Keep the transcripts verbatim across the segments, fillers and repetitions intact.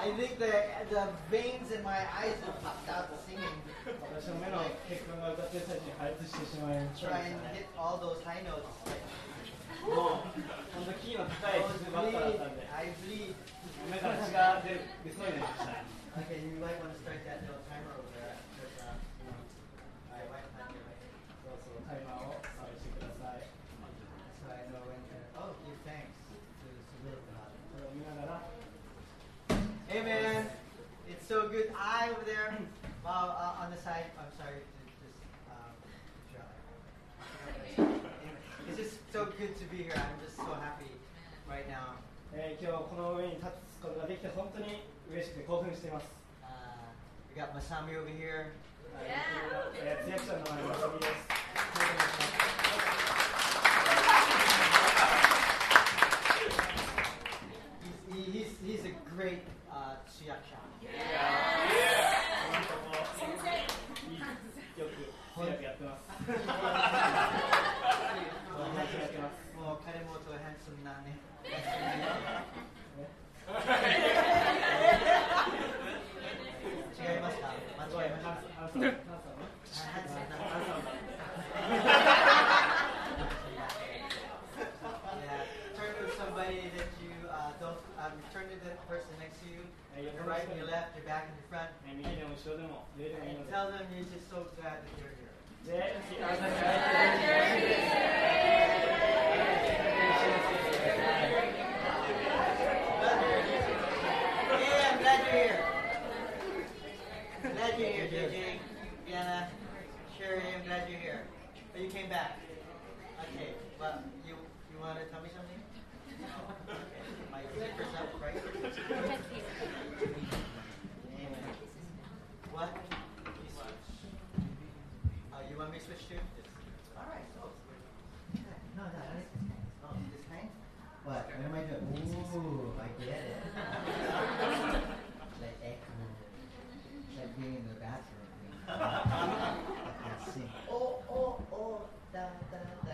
I think the the veins in my eyes will pop out singing. 私の目の血管が歌ってる最中に破裂してしまいました。 Try and hit all those high notes. もう本当キーの高いバッターだったんで、 I bleed. 目から血が出る出そうになりました。 Okay, you might want to start that little timer over there. Because, uh, I might not get it. そうそうタイマーを触してください。 So I know when to. Oh, give thanks to Subir. これを見ながら。 Hey man, it's so good. I over there, well, uh, on the side. I'm sorry to just um, try. It's just so good to be here. I'm just so happy right now. えー、今日この上に立つことができて本当に嬉しくて興奮しています。 Uh, we got Masami over here. えー、通訳者の名前はマサミです。 He's, he's, he's a great uh, tsuyaksha. よく通訳やってます。 もう彼もとハンサムなね。違いますか？間違えました。ハンサム。ハンサム。Yeah. Turn to somebody that you uh, don't. Um, turn to the person next to you. Your right and your left, your back and your front. And tell them you're just so glad that you're here. で、 Yeah, I'm glad you're here. Glad you're here, J J, Diana, Sherry. I'm glad you're here. Oh, you came back. Okay. Well, you you want to tell me something? Okay. My zipper's up, right? What? You switch? Oh, you want me to switch too? All right. So, no, no, no. Oh, this thing? What? What am I doing? Ooh, I get it. Like echo. Like being in the bathroom. I can sing. Oh, oh, oh, da, da, da.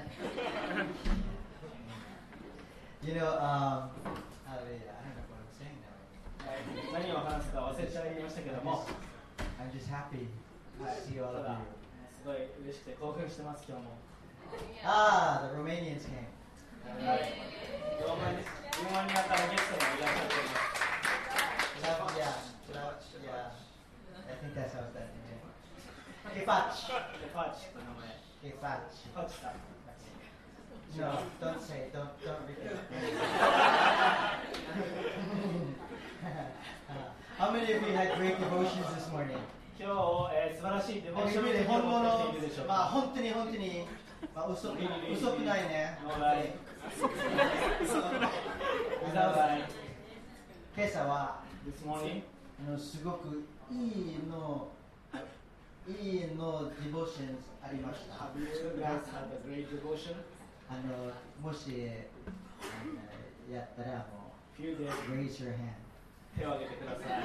You know, um, I don't know what I'm saying now. 何を話すか忘れちゃいましたけども、 I'm just happy to see all of you. すごい嬉しくて興奮してます今日も。 Ah, the Romanians came. ローマニアからゲストもいらっしゃっています。 Yeah, yeah. I think that's how it's done. Kefach. でパーチという名前。 Kefach. パーチさん。 No, don't say it. Don't, don't repeat it. How many of you had great devotions this morning? 今日、えー、素晴らしいデボーションで本物の、 いるでしょうか。 まあ本当に本当に、まあ嘘く嘘くないね。 嘘くない。 今朝は This morning あのすごくいいのいいのデボーションありました。 Have you guys had a great devotion? あのもしあのやったらもう Few days. raise your hand. 手を挙げてください。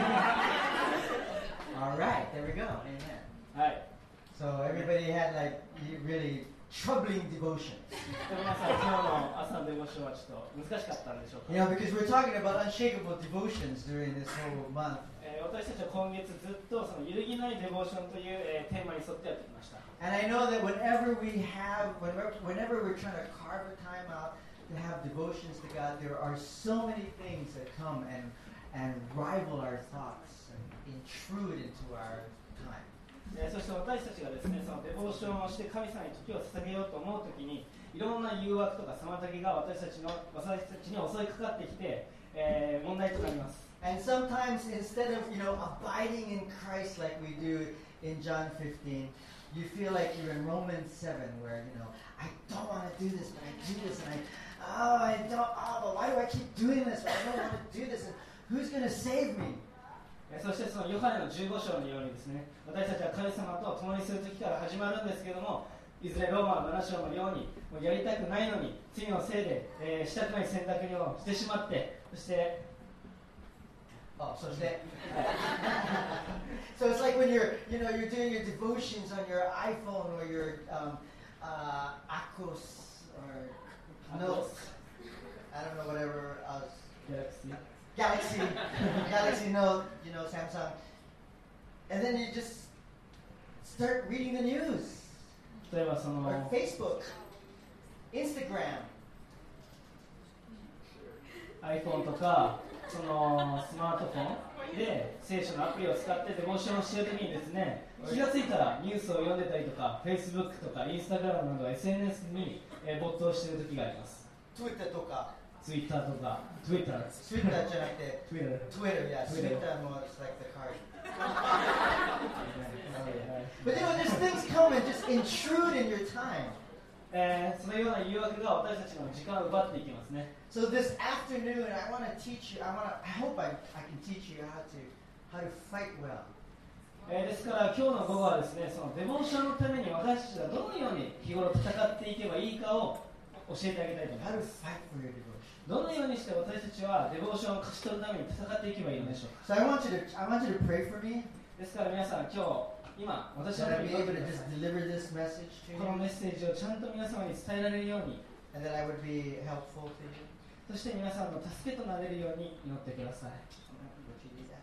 All right, there we go. Amen. はい。 So everybody had like really troubling devotions. 皆さん今日の朝のデボーションはちょっと難しかったんでしょうか。 You know, because we're talking about unshakable devotions during this whole month. えー、私たちは今月ずっとその揺るぎないデボーションという、えー、テーマに沿ってやってきました。 And I know that whenever we have, whenever, whenever we're trying to carve a time out to have devotions to God, there are so many things that come and and rival our thoughts and intrude into our time. えー、そして私たちがですね、そのデボーションをして神様に時を捧げようと思うときに、いろんな誘惑とか妨げが私たちの私たちに襲いかかってきて、えー、問題となります。 And sometimes instead of, you know, abiding in Christ like we do in John fifteen, you feel like you're in Romans seven where, you know, I don't want to do this, but I do this, and I, oh, I don't, oh, but why do I keep doing this? I don't want to do this, and who's going to save me? そしてそのヨハネのじゅうご章のようにですね、私たちは神様と共にする時から始まるんですけれども、いずれローマのなな章のようにもうやりたくないのに罪のせいで、えー、したくない選択をしてしまって、そして Oh, so today. So it's like when you're, you know, you're doing your devotions on your iPhone or your um, uh, Acos or Notes. I don't know, whatever else. Galaxy. Galaxy. Galaxy know, you know, Samsung, and then you just start reading the news. 例えばそ Or の Facebook, Instagram. iPhone とかそのスマートフォンで聖書のアプリを使ってデボーションをしているときにですね、気がついたらニュースを読んでたりとか Facebook とか Instagram など エスエヌエス に、えー、没頭しているときがあります。 Twitter とか Twitter とか Twitter Twitter じゃなくて Twitter Twitter, yeah. Twitter. Twitter more it's like the card. But you know, there's things come and just intrude in your time. えー、そのような誘惑が私たちの時間を奪っていきますね。 So this afternoon, I want to teach you. I want to. I hope I, I can teach you how to how to fight well. えー、ですから今日の午後はですね、そのデボーションのために私たちがどのように日頃戦っていけばいいかを教えてあげたいと思い How ま to す。 fight for your devotion. どのようにして私たちはデボーションを勝ち取るために戦っていけばいいのでしょうか。 So I want you to. I want you to pray for me. ですから皆さん今日今私 That の I に be able to just deliver this message to この you, メッセージをちゃんと皆様に伝えられるように、 and that I would be helpful to you. そして皆さんの助けとなれるように祈ってください。 Would you do that?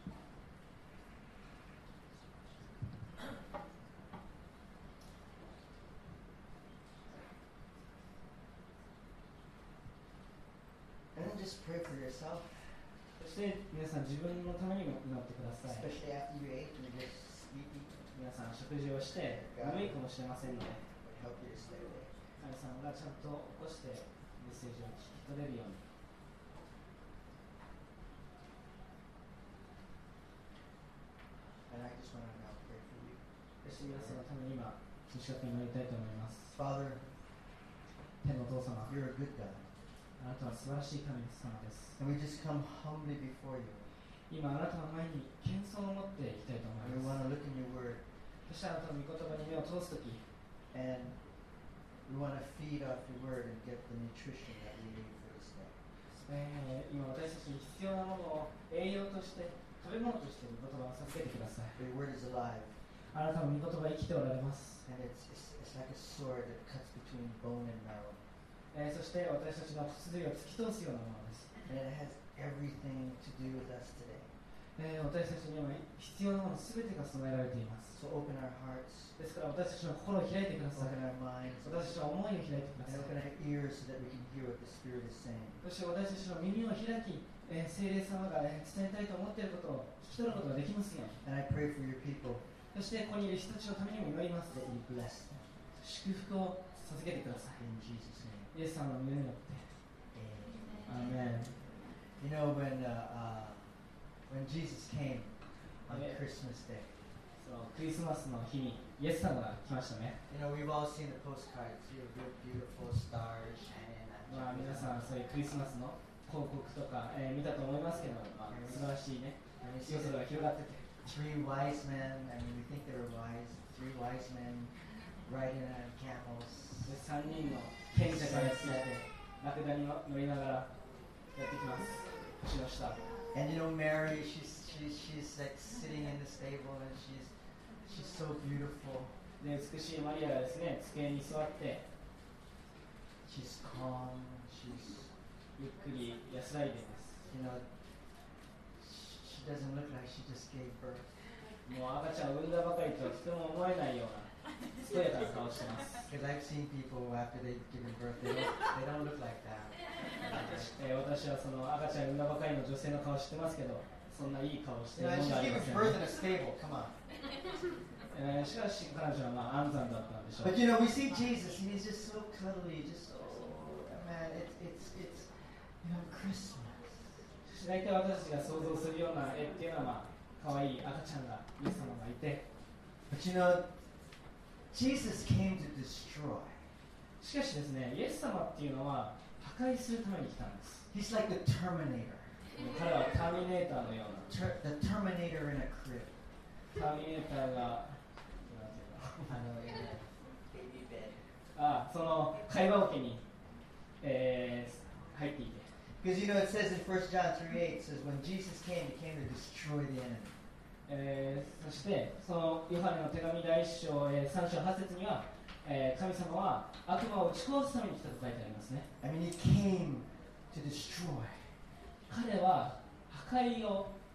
And then just pray for yourself, そして皆さん自分のためにも祈ってください。 especially after you ate and you're just sleepy. 皆さん食事をして眠いかもしれませんので、 Would help you to stay awake. 神さんがちゃんと起こしてメッセージを聞き取れるように。 And I just want to now pray for you. そして皆さんのために今短く祈りたいと思います。 Father, 天のお父様、 you're a good God. あなたは素晴らしい神様です。 And we just come humbly before you. 今あなたの前に謙遜を持っていきたいと思 And we いま want to look in your word. す。そしてあなたの御言葉に目を通すとき、 And we want to feed off your word and get the nutrition that we need for this day. えー今私たちに必要なものを栄養として食べ物として御言葉を授けてください。 Your word is alive. あなたの御言葉は生きておられます。 And it's, it's, it's like a sword that cuts between bone and marrow. えーそして私たちの骨髄を突き通すようなものです。 And it has everything to do with us today. えー私たちには必要なものすべてが備えられています。 So open our hearts, ですから私たちの心を開いてください。 open our minds, 私たちの思いを開いてくだ and さ open い。 our ears so that we can hear what the Spirit is saying. そして私たちの耳を開き、えー聖霊様がえー伝えたいと思っていることを聞き取ることができますように。 And I pray for your people そしてここにいる人たちのためにも祈ります。 that you bless them. 祝福を授けてくださ In Jesus' name. い。イエス様の皆によって。 Amen. アーメン。 You know, when, uh, uh, when Jesus came on Yeah. Christmas Day, そうクリスマスの日にイエス様が来ましたね。 you know, we've all seen the postcards. You have good, beautiful stars shining on まあ皆さんそういうクリスマスの広告とか、えー見たと思いますけど、まあ、素晴らしいね、 And we 夜 see 空が広がってて、 three wise men. I mean, we think they were wise. Three wise men riding on camels. でさんにんの賢者がやってきて、ラクダに乗りながらやってきます。星の下。 And you know, Mary, she's she's she's like sitting in the stable, and she's she's so beautiful. で美しいマリアがですね、机に座って、 She's calm. She's ゆっくり安らいでいます。 you know, she doesn't look like she just gave birth. もう赤ちゃんを産んだばかりとはとても思えないような健やかな顔をしてます。 Because I've seen people who after they've given birth, they don't they don't look like that. えー私はその赤ちゃんを産んだばかりの女性の顔を知ってますけど、そんないい顔をして You いる know, もの she's がありま giving せん、 birth in a stable. Come on. えーしかし彼女はまあ安産だったんでしょう。 But you know, we see Jesus, and he's just so cuddly, just so man. It's it's it's you know Christmas. 大体私たちが想像するような絵っていうのは、まあ、可愛い赤ちゃんがイエス様がいて、 But you know, Jesus came to destroy. しかしですね、イエス様っていうのは破壊するために来たんです。 He's like the Terminator. 彼はターミネーターのような、 Ter- the Terminator in a crib. ターミネーターが、なんていうの I know, in a baby bed. あその会話桶に、えー入っていて、 Because you know, it says in First John three eight, it says when Jesus came, he came to destroy the enemy. えーそしてそのヨハネの手紙第一章、えー、さん章はち節には、えー神様は悪魔を打ち壊すために来たと書いてありますね。 I mean, he came to destroy. 彼は破壊を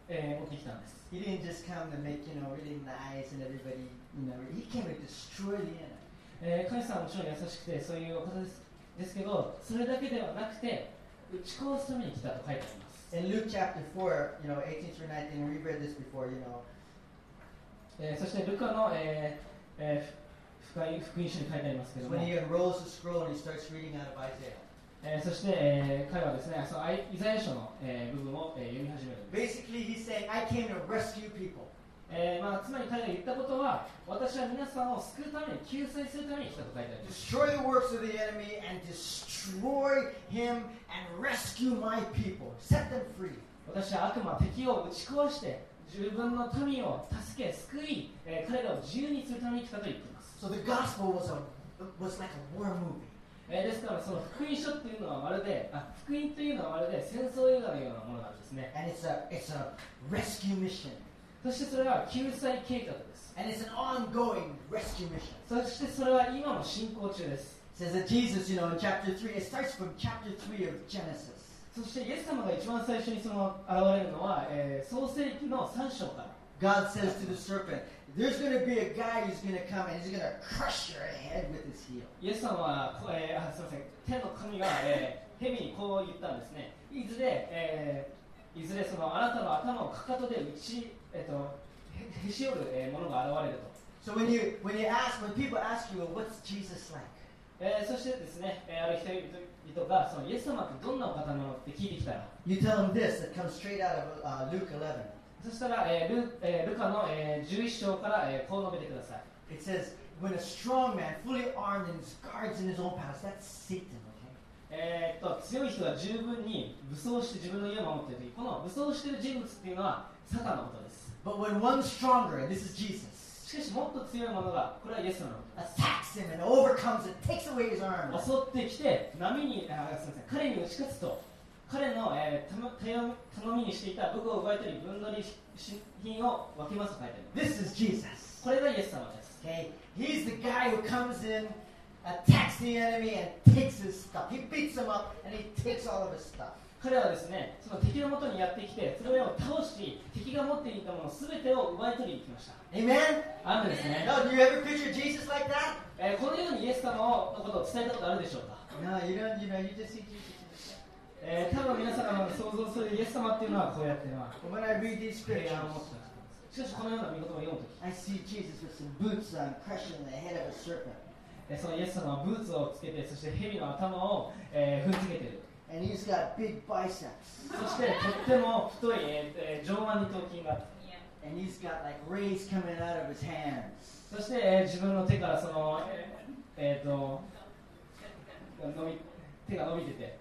えー持ってきたんです。 He didn't just come to make, you know, really nice and everybody, you know, he came to destroy the enemy. えー神様はもちろん優しくてそういうお方ですですけど、それだけではなくて打ち壊すために来たと書いてあります。 In Luke chapter four, you know, eighteen through nineteen, we read this before, you know. えーそしてルカの、えーえー福音福音書に書いてありますけども、 When he unrolls the scroll and he starts reading out of Isaiah. えーそして、えー彼はですね、そのイザヤ書の、えー部分を、えー読み始めるんです。 Basically, he's saying, I came to rescue people. えーまあ、つまり彼が言ったことは、私は皆さんを救うために、救済するために来たと書いてあります。 Destroy the works of the enemy and destroy him and rescue my people. Set them free. 私は悪魔、敵を打ち壊して、自分の民を助け、救い、えー彼らを自由にするために来たと言っています。 So the gospel was a was like a war movie. えーですから、その福音書っていうのはまるで、あ、福音というのはまるで戦争映画のようなものなんですね。 And it's a it's a rescue mission. そしてそれは救済計画です。 And it's an ongoing rescue mission. そしてそれは今も進行中です。 It says that Jesus, you know, in chapter three, it starts from chapter three of Genesis. そしてイエス様が一番最初にその現れるのは、えー創世記のさん章から。 God says to the serpent, there's going to be a guy who's going to come and he's going to crush your head with his heel. イエス様は、えーあすみません、天の神が、えー、蛇にこう言ったんですね。いずれ、えーいずれそのあなたの頭をかかとで打ち、えー、とへへし折る、えーものが現れると。 So when you when you ask, when people ask you, well, what's Jesus like? えーそしてですね、えーある人々がそのイエス様ってどんなお方なのって聞いてきたら、 You tell them this that comes straight out of uh, Luke eleven. そしたら、えー ル, えールカの、えーじゅういち章から、えーこう述べてください。 It says, when a strong man, fully armed and guards in his own palace, that's Satan, okay? えーっと強い人が十分に武装して自分の家を守っているとき、この武装している人物っていうのはサタンのことです。 But when one stronger, and this is Jesus, しかしもっと強いものが、これはイエス様のこと attacks him and overcomes it, takes away his arms. です。襲ってきて波にあすみません彼に打ち勝つと、彼の、えー、た頼頼みにしていた武具を奪い取り分取りし品を分けますと書いてあります。 This is Jesus. これがイエス様です。 Okay? He's the guy who comes in, attacks the enemy, and takes his stuff. He beats him up, and he takes all of his stuff. 彼はですね、その敵の元にやってきて、それを倒し、敵が持っていたものすべてを奪い取りに来ました。 Amen? アーメンですね。 No, do you ever picture Jesus like that? えーこのようにイエス様のことを伝えたことあるでしょうか。 No, you don't. You know, you just see Jesus. えー多分皆さんが想像するイエス様っていうのはこうやってのは But when I read these 平 scriptures, 安を持ってた人です。しかしこのような見言葉を読むとき、 I see Jesus with some boots on, crushing the head of a serpent. えーそのイエス様はブーツをつけて、そして蛇の頭を、えー踏んづけている。 And he's got big biceps. そしてとっても太い、えーえー上腕二頭筋があって、 And he's got like rays coming out of his hands. そして、えー自分の手からその、えーえーと伸び手が伸びてて、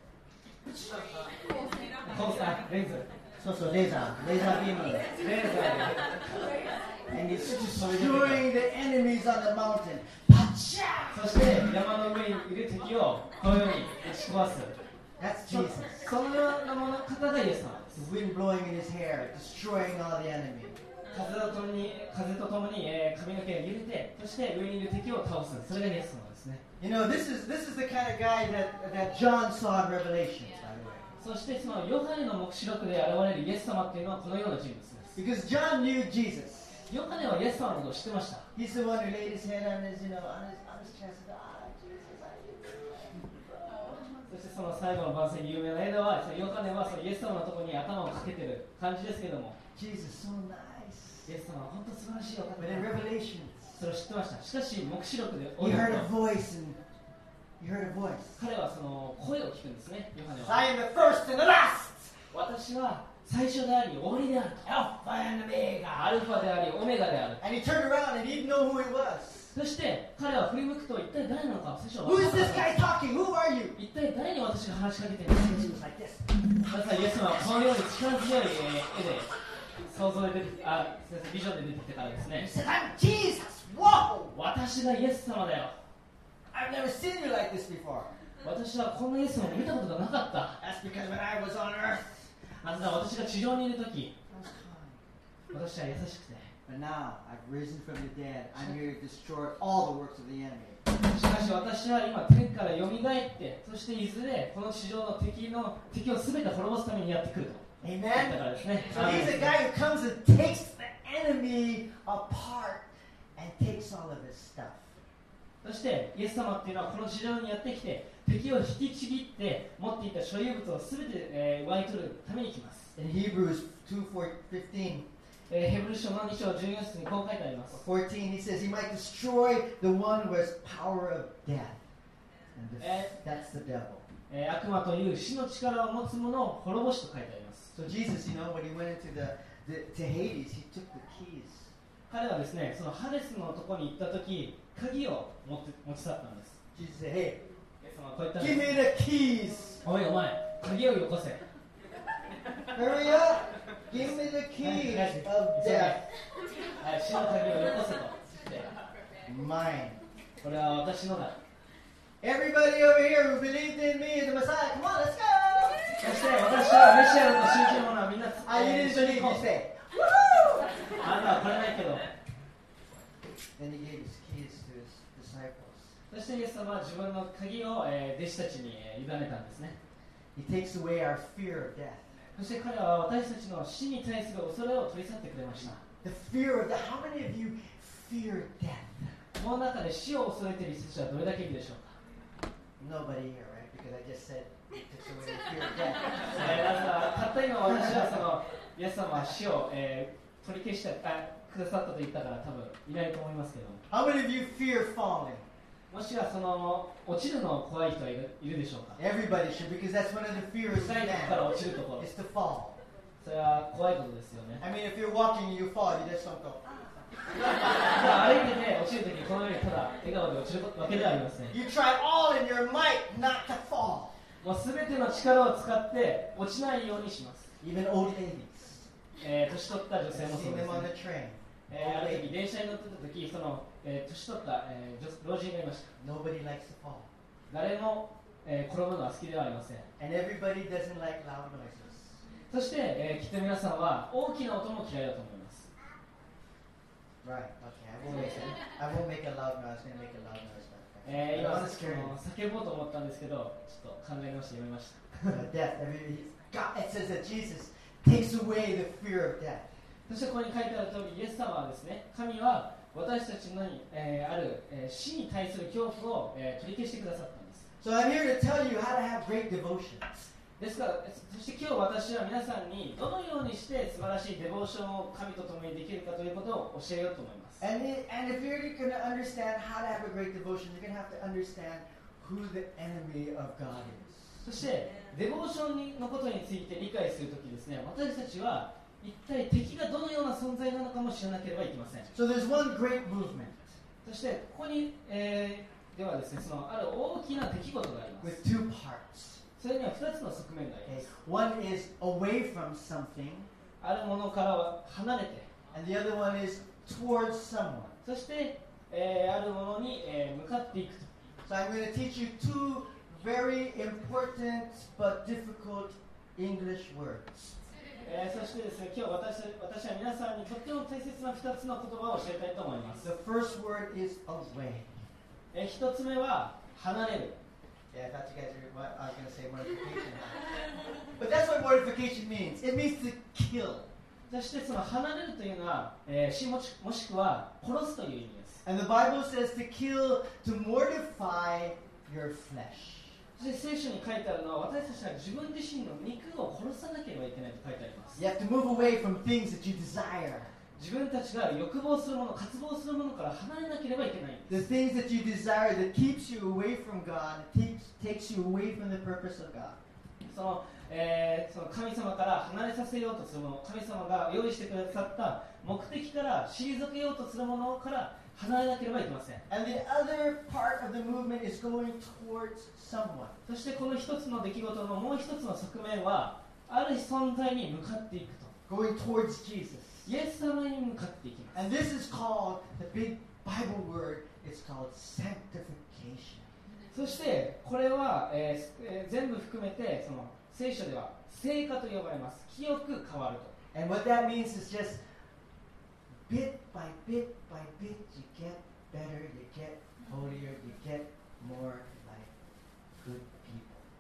こうあレンズ So, so, laser, laser beaming. レーザーで And he's destroying the enemies on the mountain. Pacha! そして山の上にいる敵をこのように打ち壊す。 That's そ Jesus. そのようなもの方がイエス様です。 The wind blowing in his hair, destroying all the enemy. 風とともに風とともに、えー髪の毛が揺れて、そして上にいる敵を倒す。それがイエス様ですね。 You know, this is this is the kind of guy that, that John saw in Revelations, by the way. そしてそのヨハネの黙示録で現れるイエス様っていうのはこのような人物です。 Because John knew Jesus. ヨハネはイエス様のことを知ってました。 He's the one who laid his head on his, you know, on his on his chest. Ah, Jesus, I need you. そしてその最後の番宣有名な絵では、そのヨハネはそのイエス様のところに頭をかけてる感じですけども、 Jesus, so nice. イエス様は本当素晴らしいお方 But in だ。 Revelations, それを知ってました。しかし黙示録で he heard a voice and he heard a voice. 彼はその声を聞くんですね。ヨハネは I am the first and the last. 私は最初であり終わりであると。 Alpha and Omega. アルファでありオメガである。 And he turned around and he didn't know who he was. そして彼は振り向くと一体誰なのか最初は Who 分 is からな this かった。 guy talking? Who are you? 一体誰に私が話しかけているのか。 And he was like this. まずはイエス様はこのように力強い絵で想像で出てあすみませんビジョンで出てきてからです He ね。 said, I'm Jesus. Whoa! 私がイエス様だよ。 I've never seen you like this before. 私はこんなイエス様を見たことがなかった。 That's because when I was on earth, なぜなら私が地上にいるとき、 I was kind. 私は優しくて。 But now I've risen from the dead. I'm here to destroy all the works of the enemy. しかし私は今天からよみがえって、そしていずれこの地上の敵の敵をすべて滅ぼすためにやってくると。 言っ Amen? たからですね。 So he's a guy who comes and takes the enemy apart and takes all of his stuff. そしてイエス様っていうのはこの地上にやってきて敵を引きちぎって持っていた所有物を全て、えー、奪い取るために来ます。 In Hebrews two fifteen, えー、ヘブル書のに章じゅうよん節にこう書いてあります。 fourteen, he says he might destroy the one who has power of death. And the, that's the devil. えー、悪魔という死の力を持つ者を滅ぼしと書いてあります。 So Jesus, you know, when he went into the, the to Hades, he took the keys. 彼はですね、そのハデスのところに行ったとき、鍵を持って持ち去ったんです。 Jesus said, hey, イエス様はこう言ったん give です。 me the keys. おいお前、鍵をよこせ。 Hurry up. Give me the keys of death. はい、死の鍵をよこせと。 Mine. これは私のだ。 Everybody over here who believed in me as the Messiah, come on, let's go. そして私はメシアだと信じる者はみんな、 I えー didn't 一緒に believe. 行こ You う。 say, woohoo! あなたは来れないけど。 Then he gave his keys to his disciples. そしてイエス様は自分の鍵を、えー、弟子たちに、えー、委ねたんですね。 He takes away our fear of death. そして彼は私たちの死に対する恐れを取り去ってくれました。 The fear of death. How many of you fear death? この中で死を恐れている人たちはどれだけいるでしょうか。 Nobody here, right? Because I just said he takes away the fear of death. えー、なぜならたった今私はそのイエス様は死を、えー、取り消したあくださったと言ったから多分いないと思いますけども、 How many of you fear falling? もしはその落ちるの怖い人はいるいるでしょうか。 Everybody should, because that's one of the fears of 深いとこから man 落ちるところ、 is to fall. それは怖いことですよね。 I mean, if you're walking and you fall, you just don't go. じゃあ歩いてて落ちるときこのようにただ笑顔で落ちるわけではありません。 You try all in your might not to fall. もうすべての力を使って落ちないようにします。 Even old ladies. えー、年取った女 I've 性もそう seen です them on ね。 the train. えー、ある時電車に乗ってた時その、えー、年取った、えー、女老人がいました。 Nobody likes to fall. 誰も、えー、転ぶのは好きではありません。 And everybody doesn't like loud noises. そして、えー、きっと皆さんは大きな音も嫌いだと思います。 Right, okay. I won't make a, I won't make a loud noise. I was going to make a loud noise. But, えー、 I 今 don't want to そ scare you. の叫ぼうと思ったんですけど、ちょっと考え直してやめました。 Death. Everybody, God, it says that Jesus takes away the fear of death. そしてここに書いてある通り、イエス様はですね、神は私たちのに、えー、ある、えー、死に対する恐怖を、えー、取り消してくださったんです。 So I'm here to tell you how to have great devotions. ですから、そして今日私は皆さんにどのようにして素晴らしいデボーションを神と共にできるかということを教えようと思います。 And, it, and if you're going to understand how to have a great devotion, you're going to have to understand who the enemy of God is. そしてデボーションのことについて理解するときですね、私たちは一体敵がどのような存在なのかも知らなければいけません。 So there's one great movement そしてここに、えー、ではですね、そのある大きな出来事があります。 with two parts. それにはふたつの側面がありま Okay? す。 One is away from something, あるものからは離れて、 and the other one is towards someone. そして、えー、あるものに、えー、向かっていくと。 So I'm going to teach you two very important but difficult English words. えー、そしてですね、今日私私は皆さんにとっても大切なふたつの言葉を教えたいと思います。 The first word is away. えー、ひとつめは離れる。 Yeah, I thought you guys were, what, I was going to say mortification. But that's what mortification means. It means to kill. そしてその離れるというのは、えー、しもしもしくは殺すという意味です。 And the Bible says to kill, to mortify your flesh. そして聖書に書いてあるのは、私たちは自分自身の肉を殺さなければいけないと書いてあります。 You have to move away from things that you desire. 自分たちが欲望するもの、渇望するものから離れなければいけないんです。 The things that you desire that keeps you away from God, takes, takes you away from the purpose of God. そのえー、その神様から離れさせようとするもの、神様が用意してくださった目的から退けようとするものから離れなければいけません。 And the other part of the movement is going towards someone. そしてこの一つの出来事のもう一つの側面は、ある存在に向かっていくと。 Going towards Jesus. イエス様に向かっていきます。 And this is called, the big Bible word, it's called sanctification. そしてこれは、えーえー、全部含めてその聖書では聖化と呼ばれます。清く変わると。 And what that means is just bit by bit by bit, you get better, you get holier, you get more like good people.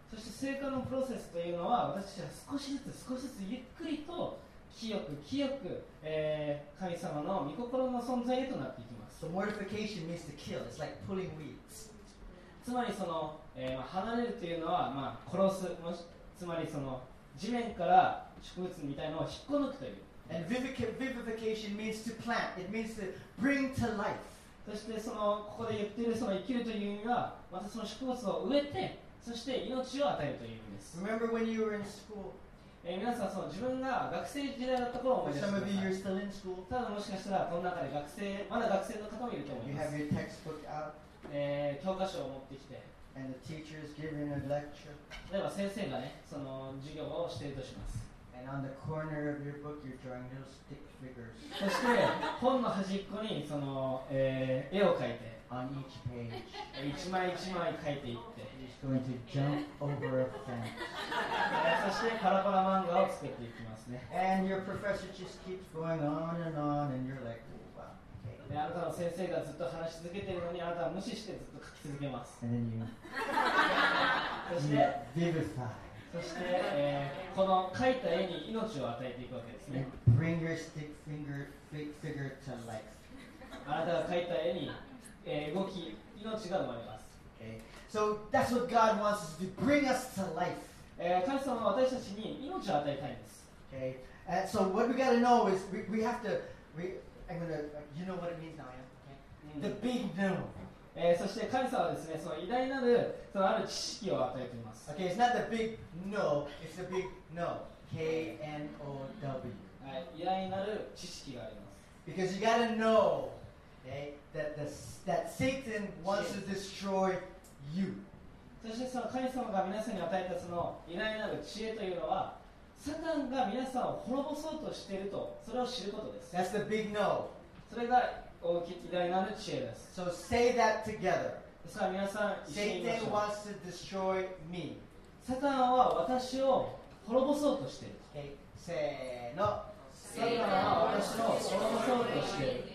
そして成果のプロセスというのは私たちは少しずつ少しずつゆっくりと清く清く、えー、神様の御心の存在へとなっていきます。 So mortification means to kill. It's like pulling weeds. つまりその、えー、離れるというのは、まあ、殺す、もしつまりその地面から植物みたいなのを引っこ抜くという。 And vivification means to plant. It means to bring to life. そしてそのここで言っているその生きるという意味は、またその植物を植えて、そして命を与えるという意味です。 Remember when you were in school? えー、皆さんその自分が学生時代だった頃を思い出して For くだ some さ of you, い。 you're still in school. ただもしかしたらこの中で学生まだ学生の方もいると思い You ます。 have your textbook out, えー、教科書を持ってきて、 and the teacher is giving a lecture. 例えば先生がねその授業をしているとします。 And on the corner of your book, you're drawing little stick figures そして本の端っこにその、えー、絵を描いて on each page. 一枚一枚描いていって、 He's going to jump over a fence. えー、そしてパラパラ漫画を作っていきますね。 And your professor just keeps going on and on, and you're like, oh, wow, okay. であなたの先生がずっと話し続けているのにあなたは無視してずっと書き続けます。 And then you, そし you て vivify. そして、えー、この描いた絵に命を与えていくわけですね。 And bring your stick finger fi- figure to life. あなたが描いた絵に、えー、動き命が生まれます。 Okay. So that's what God wants us to do, bring us to life. えー、神様は私たちに命を与えたいんです。 Okay. And so what we got to know is we, we have to. We, I'm gonna. You know what it means now, yeah? Okay. The big no. えー、そして神様はですね、その偉大なるそのある知識を与えています。 Okay, it's not the big no, it's the big no. K N O W. はい、偉大なる知識があります。 Because you got to know, okay, that the, that Satan wants to destroy you. そしてその神様が皆さんに与えたその偉大なる知恵というのは、サタンが皆さんを滅ぼそうとしていると、それを知ることです。 That's the big no. それが大きい偉大なる知恵です。 So say that together. ですから皆さん一緒に言いまし Satan ょう。 wants to destroy me. サタンは私を滅ぼそうとしている。 Okay, say no. サタンは私を滅ぼそうとしている。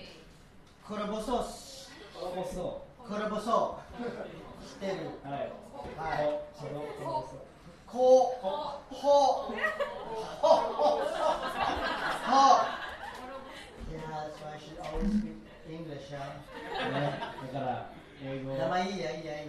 Korobosos. 滅ぼそ Koroboso. Steru. う。はい。 はいほ滅ぼそう。 Ko. Ho. Ho. Ho. Ho. Yeah, that's why I should always speak English, huh? ね、だから英語を。 Yeah, yeah, yeah,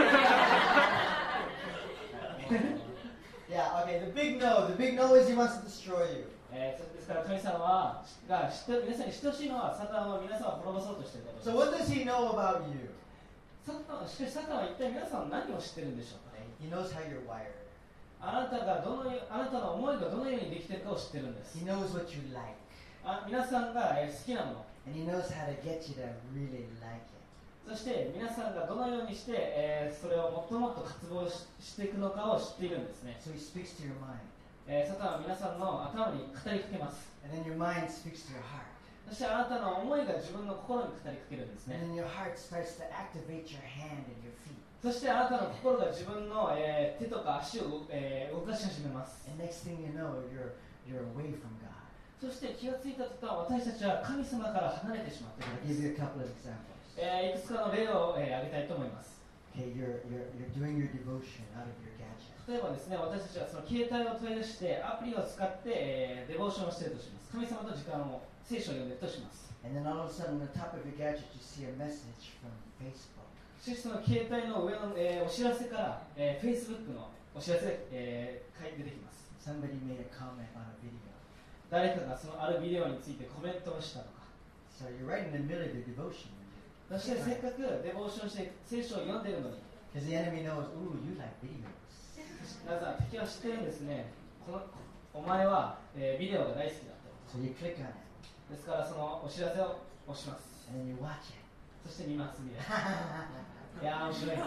yeah. Yeah, okay, the big no. The big no is he wants to destroy you. えー、ですから神様はが知って皆さんに知ってほしいのはサタンは皆さんを滅ぼそうとしていることです。 So what does he know about you? サタンしかしサタンは一体皆さん何を知ってるんでしょうか。 He knows how you're wired. あなたがどのよあなたの思いがどのようにできているかを知ってるんです。 He knows what you like. あ皆さんが、えー、好きなもの、 And he knows how to get you to really like it. そして皆さんがどのようにして、えー、それをもっともっと渇望 し, していくのかを知っているんですね。 So he speaks to your mind. えー、サタンは皆さんの頭に語りかけます。 And then your mind speaks to your heart. そしてあなたの思いが自分の心に語りかけるんですね。 And then your heart starts to activate your hand and your feet. そしてあなたの心が自分の、えー、手とか足を、えー、動かし始めます。 And next thing you know, you're you're away from God. そして気がついた途端、私たちは神様から離れてしまってい I'll るん give です。 you a couple of examples. えー、いくつかの例を、えー、挙げたいと思います。 Okay, you're you're you're doing your devotion out of your gadget. 例えばですね、私たちはその携帯を取り出してアプリを使って、えー、デボーションをしているとします。神様と時間を聖書を読んでいるとします。 And then all of a sudden, on the top of your gadget, you see a message from Facebook. そしてその携帯の上の、えー、お知らせから、えー、Facebook のお知らせが、えー、出てきます。 Somebody made a comment on a video. 誰かがそのあるビデオについてコメントをしたとか。 So you're right in the middle of your devotion. そしてせっかくデボーションして聖書を読んでいるのに、 Because the enemy knows, ooh, you like videos. なぜなら敵は知ってるんですね。このお前は、えー、ビデオが大好きだと。 So you click on it. ですからそのお知らせを押します。 And then you watch it. そして見ますみたいな。いやー面白い。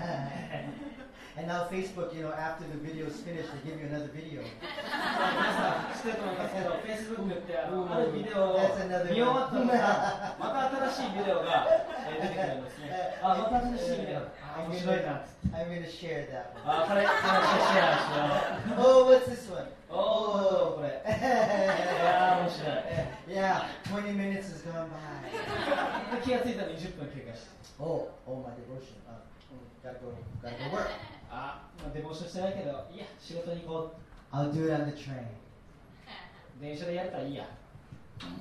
And now Facebook, you know, after the video is finished, they give you another video. 皆さん知ってると思いますけど、Facebook ってあのあるビデオを That's another 見終わったの one. が、また新しいビデオが、えー、出てくるんですね。あ、また新しいビデオ。あ、面白いな。 I'm going to share that one. あ、これ、これシェアしよう。 Oh, what's this one? おー、これ。いやー面白い。 Yeah, twenty minutes has gone by. 気気がついたらにじゅっぷん経過して、 Oh, oh, my devotion. Uh, mm, gotta go, gotta go work. あ、まあ、デボーションしてないけど、いや、仕事に行こ I'll do it on the train. う。電車でやるからいいや。気が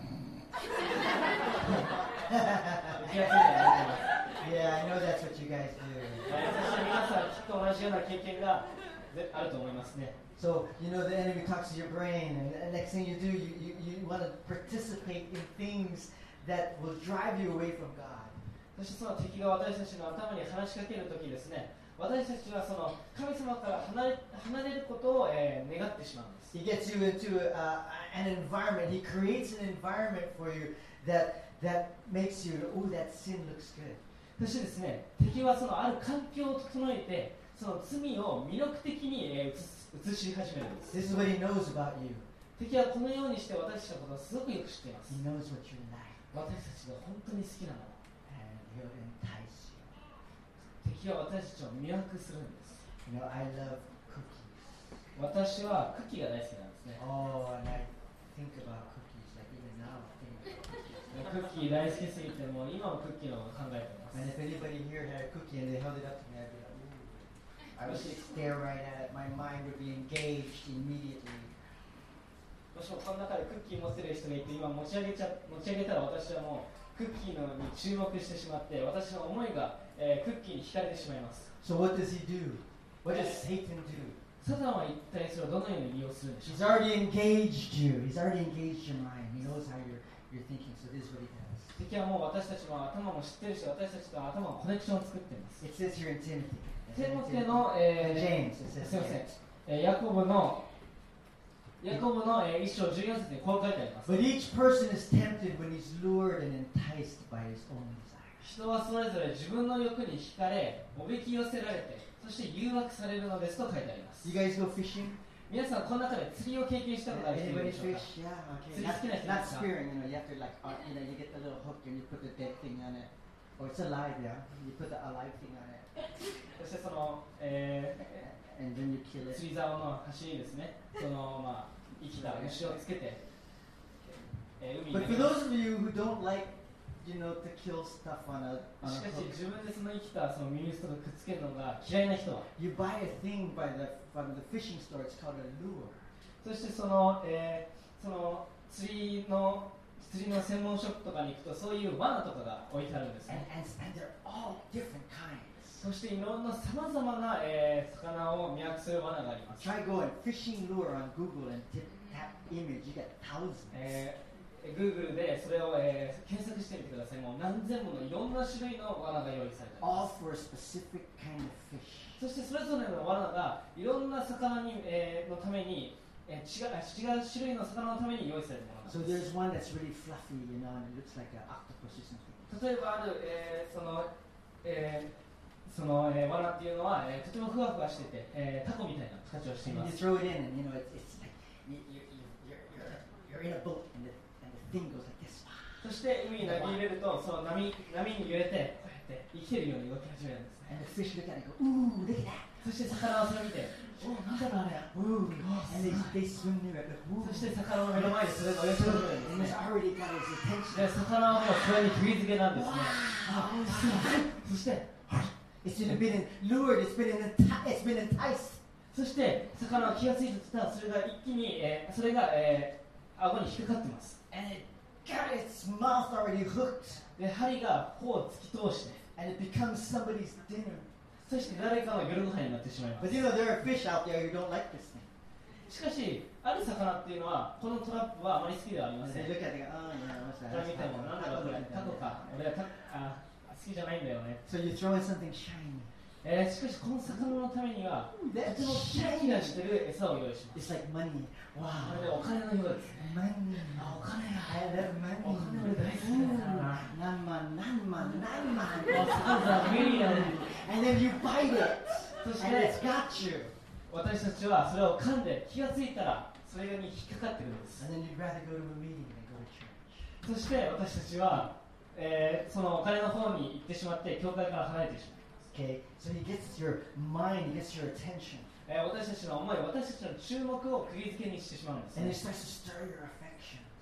ついたらやってます。 Yeah, I know that's what you guys do. そして皆さん、きっと同じような経験があると思いますね。 So, you know, the enemy talks to your brain, and the next thing you do, you, you, you want to participate in things that will drive you away from God. そしてその敵が私たちの頭に話しかけるときですね、私たちはその神様から離れ、離れることを、えー、願ってしまうんです。 He gets you into uh, an environment. He creates an environment for you that, that makes you, oh, that sin looks good. そしてですね、敵はそのある環境を整えて、その罪を魅力的に、えー、映す映し始めるんです。 This is what he knows about you. 敵はこのようにして私たちのことをすごくよく知っています。 He knows what you like, 私たちが本当に好きなもの。 and he'll entice you. 敵は私たちを魅惑するんです。 You know, I love cookies. 私はクッキーが大好きなんですね。 Oh, and I think about cookies, like even now I think about cookies. クッキー大好きすぎて、もう今もクッキーのこと考えてます。 And if anybody here had a cookie and they held it up to me, I'd be like, ooh. I would stare right at it. My mind would be engaged immediately. もしもこの中でクッキー持ってる人がいて、今持ち上げちゃ持ち上げたら私はもうクッキーのに注目してしまって、私の思いが、えー、クッキーに惹かれてしまいます。 So what does he do? What does Satan do? サタンは一体それをどのように利用するんでしょう He's か。 already engaged you. He's already engaged your mind. He knows how you're, you're thinking. So this is what he does. 敵はもう私たちの頭も知ってるし、私たちと頭のコネクションを作っています。 It says here in Timothy. テモテの、えー、 James. It す says みません、 James. えー、ヤコブのヤコブの、えー、一章じゅうよん節にこう書いてあります。 But each person is tempted when he's lured and enticed by his own desires. 人はそれぞれ自分の欲に惹かれ、おびき寄せられて、そして誘惑されるのですと書いてあります。 You guys go fishing? 皆さん、この中で釣りを経験したことある人いる Anybody でしょうか。 fish? Yeah, okay. So Not, it's kinda not like- spearing, you know, you have to like, uh, you know, you get the little hook and you put the dead thing on it. Or it's alive, yeah. You put the alive thing on it. そしてその、え And then you kill ー、 it. 釣り竿の端にですね、その、まあ、生きた虫をつけて、えー、海に But 投 for げます。 those of you who don't like, you know, to kill stuff on a, on し a かし hook, 自分でその生きたそのミニストとくっつけるのが嫌いな人は、 you buy a thing by the from the fishing store. It's called a lure. そしてその、えー、その釣りの釣りの専門ショップとかに行くとそういう罠とかが置いてあるんです And, ね。 and, and they're all different kinds. そしていろんなさまざまな、えー、魚を魅惑する罠があります。 Try going fishing lure on Google and tip, tap image. You get thousands. えー、Google でそれを、えー、検索してみてください。もう何千ものいろんな種類の罠が用意されていま All す。 for a specific kind of fish. そしてそれぞれの罠がいろんな魚に、えー、のために、えー、違う、違う種類の魚のために用意されたものなん So です。 there's one that's really fluffy, you know, and it looks like an octopus or something. 例えばある、えー、その、えーその、えー、罠っていうのは、えー、とてもふわふわしてて、えー、タコみたいな形をしてい And ま you す。 throw it in, and you know, it's, it's like you, you, you, you're, you're, you're in a boat, and the, and the thing goes like this. そして海に投げ入れると、その波、波に揺れて、こうやって生きてるように動き始めるんですね。 And the fish look at it and go, ooh, look at that. そして魚はそれを見て、おお、なんだろうあれ。 Ooh. And they, they swim near it. Like, ooh. そして魚の目の前でそれが泳ぎ始めるん And で it's すね。 already got his attention. で、魚はもうそれに釘付けなんですね。あ、そして、 It's been been lured. It's been enti- it's been enticed. そして魚は気がついてたら、それが一気に、えー、それが、えー、顎に引っかかってます。 And it got its mouth already hooked. で、針が頬を突き通して、 And it becomes somebody's dinner. そして誰かの夜ご飯になってしまいます。 But you know, there are fish out there who don't like this thing. しかし、ある魚っていうのは、このトラップはあまり好きではありま And せん。 they look at it and go, oh, yeah, what's こ that? れ見ても、なんだろうこれ、タコか。俺はタあ好きじゃないんだよね。 So you throw in something shiny. えー、しかし、この魚のためには、 Ooh, と that's てもキラキラして shiny. る餌を用意します。 It's like money. こ Wow. れでお金のようですね。 Money. あ、お金や。 I love money. お金俺大好きだからな。 Nan man, nan man, nan man. あ、そうだ、ミリアム。 And then you bite it. そし And て it's、got you. 私たちはそれを噛んで気がついたら、それに引っかかってるんです。 And then you'd rather go to a meeting than go to church. そして私たちは、えー、そのお金の方に行ってしまって教会から離れてしまいます。 Okay, so he gets your mind, he gets your attention. えー、私たちの思い、私たちの注目を釘付けにしてしまうんです、 And he ね。 starts to stir your affections.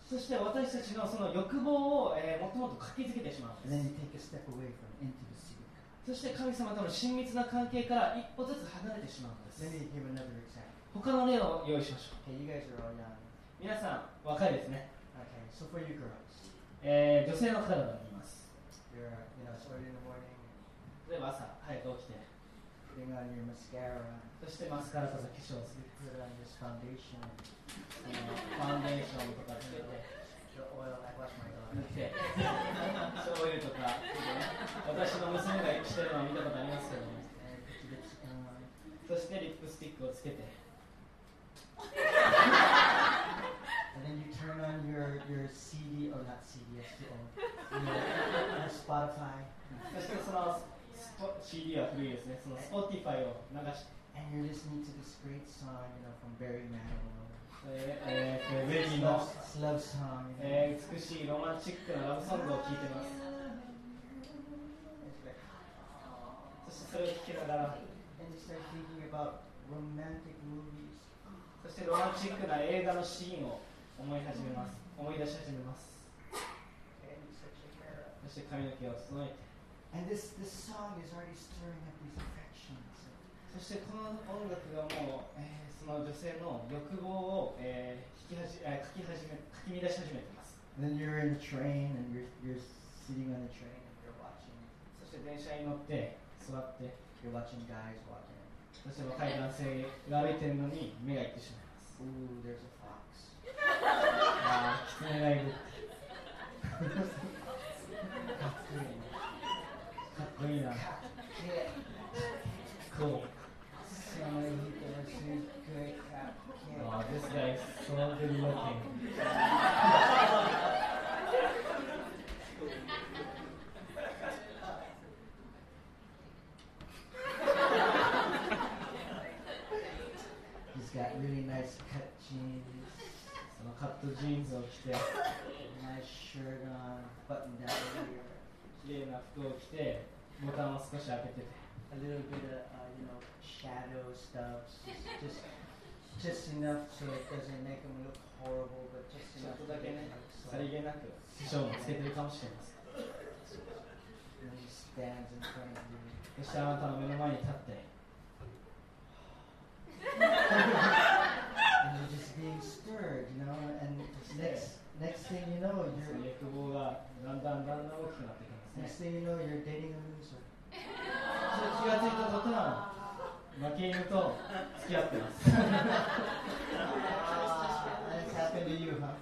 そして私たちのその欲望を、えー、もっともっと活気づけてしまうん And で then you take a step away from intimacy with God. す。そして神様との親密な関係から一歩ずつ離れてしまうんです。 Let me give another example. 他の例を用意しましょう。 Okay, you guys are all young. 皆さん若いですね。 Okay, so for you girls, えー、女性の方々に言います。 you're, you know, it's early in the morning, 例えば朝早く起きて、 putting on your mascara, そしてマスカラとか化粧をす you る、 put on this foundation, そのファンデーションとかつけて the oil, I wash my 塗 daughter. って醤油とかつけてね、私の娘がしてるのを見たことありますけども、 And put your lipstick on. そしてリップスティックをつけて、 And then you turn on your, your C D, or not C D, S T O, your, your Spotify, そしてそのスポ シーディー は古いですね、その Spotify を流して、 and you're listening to this great song, you know, from Barry Manilow. えーえー、ウェディ This の love, this love song. You know. えー、美しいロマンチックなラブソングを聴いてます。 It's like, そしてそれを聴きながら、 and you start thinking about romantic movies. そしてロマンチックな映画のシーンを思い始めます。思い出し始めます。 And you start your hair up. そして髪の毛を整えて、 And this, this song is already stirring up these affections. そしてこの音楽がもう、えー、その女性の欲望を、えー、引きはじえー、書き始め書き乱し始めています。 And then you're in the train and you're, you're sitting on the train and you're watching. そして電車に乗って座って、 You're watching guys walking. そして若い男性が歩いているのに目がいってしまいます。 Ooh, there's a fox. ああ、狐がいる。かっこいいな。Cool. Oh, this guy is so good looking. He's got really nice cut jeans, そのカットジーンズを着て、 nice shirt on, button down here, 綺麗な服を着て、ボタンを少し開けてて、 a little bit of uh, you know shadow stuff, just just enough so it doesn't make him look horrible, but just ちょっ enough とだ to け make ね him look さり slight. げなく化粧もつけてるかもしれません。 And he stands in front of you. そしてあなたの目の前に立って、 And you're just being stirred, you know, and next next thing you know, その you're 欲望がだんだんだんだん大きくなっていくんです next ね。 thing you know, you're dating a loser. そして気がついた途端、負け犬と付き合ってます。 Ah, that's happened to you, huh?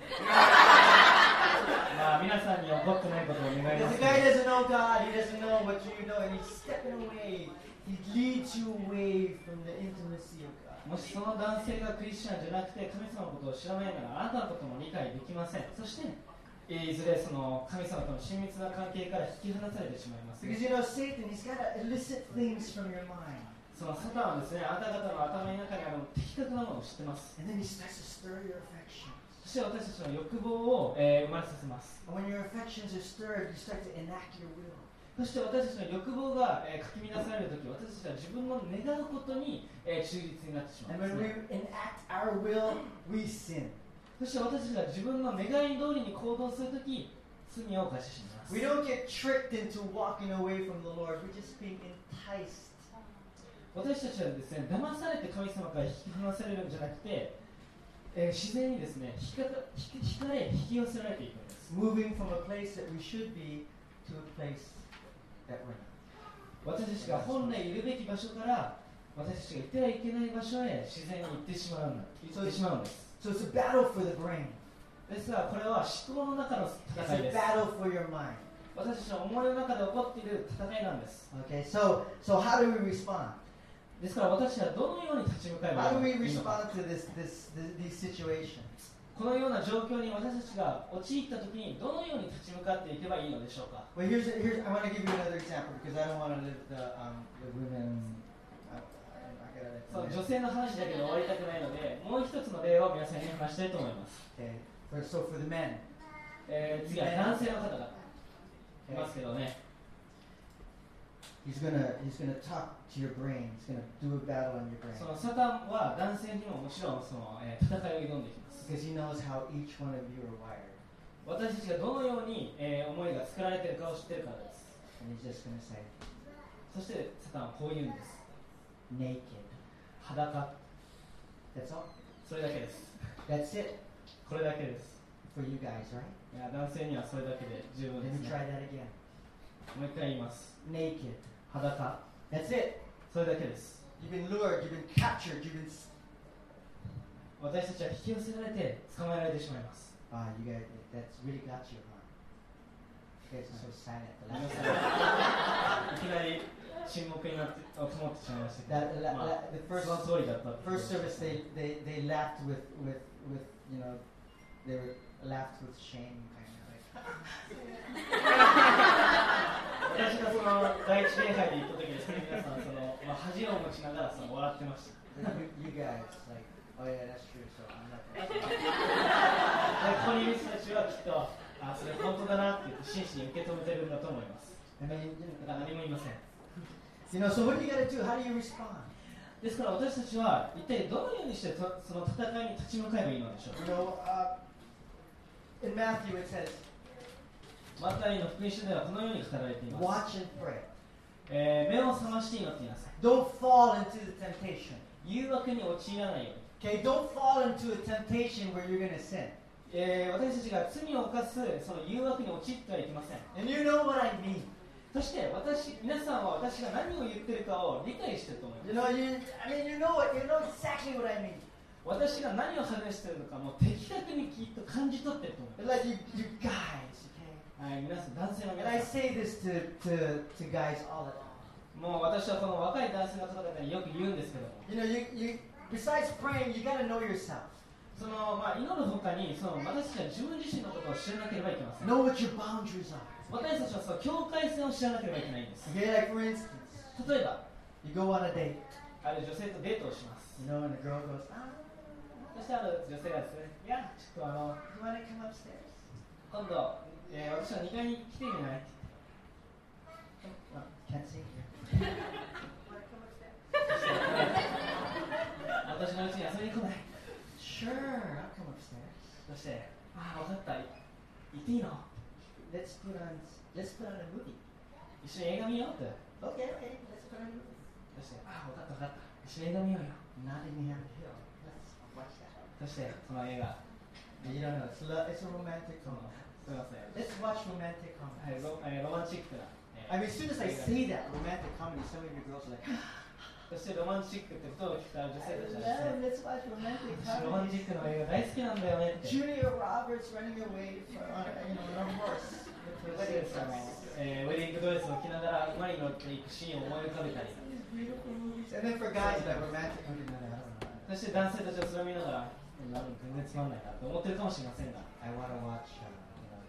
まあ皆さんに起こってないことを願いま Because す the。guy doesn't know God, he doesn't know what you know, and he's stepping away. He leads you away from the intimacy of God. もしその男性がクリスチャンじゃなくて神様のことを知らないなら、あなたのことも理解できません。そして、えーいずれその神様との親密な関係から引き離されてしまいます。 Because you know, Satan, he's got to elicit things from your mind. そのサタンはですね、あなた方の頭の中にある的確なものを知ってます。 And then he starts to stir your affections. そして私たちの欲望を、えー生まれさせます。 And when your affections are stirred, you start to enact your will. そして私たちの欲望が、えー、かき乱されるとき、私たちは自分の願うことに、えー忠実になってしま And うんで when す we ね。 enact our will, we sin. そして私たちが自分の願い通りに行動するとき、罪を犯してしまいます。 We don't get tricked into walking away from the Lord. We're just being enticed. 私たちはですね、騙されて神様から引き離されるんじゃなくて、えー自然にですね、引か引き引かれ、引き寄せられていくんです。 Moving from a place that we should be to a place that we're not. 私たちが本来いるべき場所から私たちが行ってはいけない場所へ自然に行ってしまうんだ行ってしまうんです。 So it's a battle for the brain. ですからこれは思考の中の It's 戦い a です。 battle for your mind. 私たちの思いの中で起こっている戦いなんです。 Okay, so so how do we respond? ですから私たちはどのように立ち向かえば How do we いいのか。 respond to this this, this these situations? このような状況に私たちが陥ったときにどのように立ち向かっていけばいいのでしょうか。 Well, here's here's I want to give you another example because I don't want to live the um the women. I, I gotta let その them 女性の話だけで終わりたくないので、もう一つの例を皆さんに話したいと思います。 Okay, for, so for the men, えー次は男性の方がいますけどね。 He's gonna he's gonna talk to your brain. He's gonna do a battle on your brain. そのサタンは男性にももちろんその、えー、戦いを挑んできます。 Because he knows how each one of you are wired. 私たちがどのように、えー、思いが作られているかを知っているからです。 And he's just gonna say, そしてサタンはこう言うんです。 naked. 裸。 That's all. それだけです。 That's it これだけです。 for you guys, right? いや男性にはそれだけで十分 Let です me ね。 try that again. もう一回言います。 Naked. 裸。 That's it. それだけです。 You've been lured. You've been captured. You've been. 私たちは引き寄せられて捕まえられてしまいます。 Ah, you guys. That's really got you, huh? You guys are so silent. The 皆 last さんいきなり沈黙になって止まってしまいましたけ That, ど、 that, まあ that, the そ first の通りだったっていう。 first service, they, they, they laughed with, with, with, you know, they were laughed with shame, kind of like. 私がその第一礼拝で行った時ですね、皆さんその、まあ、恥を持ちながらその笑ってました。 you, you guys like, oh yeah, that's true. So I'm not. でここにいる人たちはきっと、あ、それ本当だなって言って真摯に受け止めてるんだと思います。 I mean, you だから何も言いません。 know, you know. So what do you got to do? How do you respond? ですから私たちは一体どのようにしてとその戦いに立ち向かえばいいのでしょう You know, uh, in Matthew it says, マタイの福音書ではこのように語られています、 watch and pray. えー目を覚まして祈っていなさい。 Don't fall into the temptation. 誘惑に陥らないように、 Okay, don't fall into a temptation where you're going to sin. えー私たちが罪を犯すその誘惑に陥ってはいけません。 And you know what I mean. そして私皆さんは私が何を言ってるかを理解していると思い You ます。 know, you. I mean, you know what. You know exactly what I mean. 私が何を話しているのかもう的確にきっと感じ取ってると思いま Like you, you guys. Okay. す。はい、皆さん、男性の And 皆 I さん、 say this to, to, to guys all the time. もう私はこの若い男性の方々によく言うんですけども、 You know, you, you besides praying, you got to know yourself. そのまあ、祈るほかにその私たちは自分自身のことを知らなければいけません。 Know what your boundaries are. 私たちはその境界線を知らなければいけないんです。 Okay, like for instance, 例えば、 you go on a date. ある女性とデートをします。 You know, and the girl goes, ah, そしてある女性がですね、いや、ちょっとあの you want to come upstairs? 今度、えー私はにかいに来てみないって Oh, can't see you. Want to come upstairs? 私のうちに遊びに来ない。 Sure, I'll come upstairs. そして、ああ、分かった、行っていいの Let's put on, let's put on a movie. 一緒に映画見ようって。 Okay, okay, let's put on a movie. そして、ああ、分かった分かった、一緒に映画見ようよ。 Nottingham Hill. Let's watch that. そして、その映画、 You don't know, it's, lo- it's a romantic その comedy. すみません、 Let's watch romantic はい comedy. ロえーロマンチックな、えー I mean, as soon as I say that, romantic comedy, some of you girls are like, そしてロマンチックってことを聞いた女 I 性たちはですね、 love, let's watch romantic 私ロマンチ comedy. ックの映画大好きなんだよねって。 Julia Roberts running away from, uh, you know, on a horse. そしてですね、えーウェディングドレスを着ながら馬に乗っていくシーンを思い浮かべたり、 These beautiful movies. And then for guys, like romantic comedy, no, no, I don't know. そして男性たちはそれを見ながら、うん全然つまんないなと思ってるかもしれませんが、 I want to watch, uh, you know,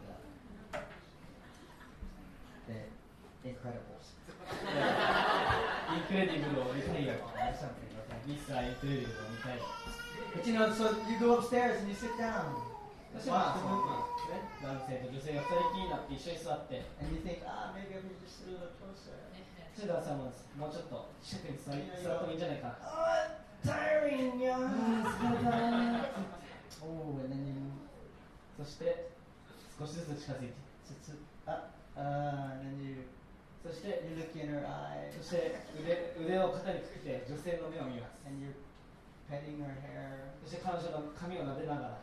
the, the Incredibles. インクレディブルを見たいよ、 Or something, okay? ミスターインクレディブルを見たい。 But you know, so you go upstairs and you sit down. そしてまあ Watch そ the の movie. まあ男性と女性がふたりきりになって一緒に座って、 And you think, ah, maybe I can just sit a little closer. そして男性ももうちょっと近くに座り座ってもいいんじゃないか。 Oh, tiring, yeah. 疲れたー。 Oh, and then you そして少しずつ近づいて、 sit, sit up, uh, and then you そして you look in her eyes, そして腕腕を肩にかけて女性の目を見ます。 and you're petting her hair. そして彼女の髪を撫でながら、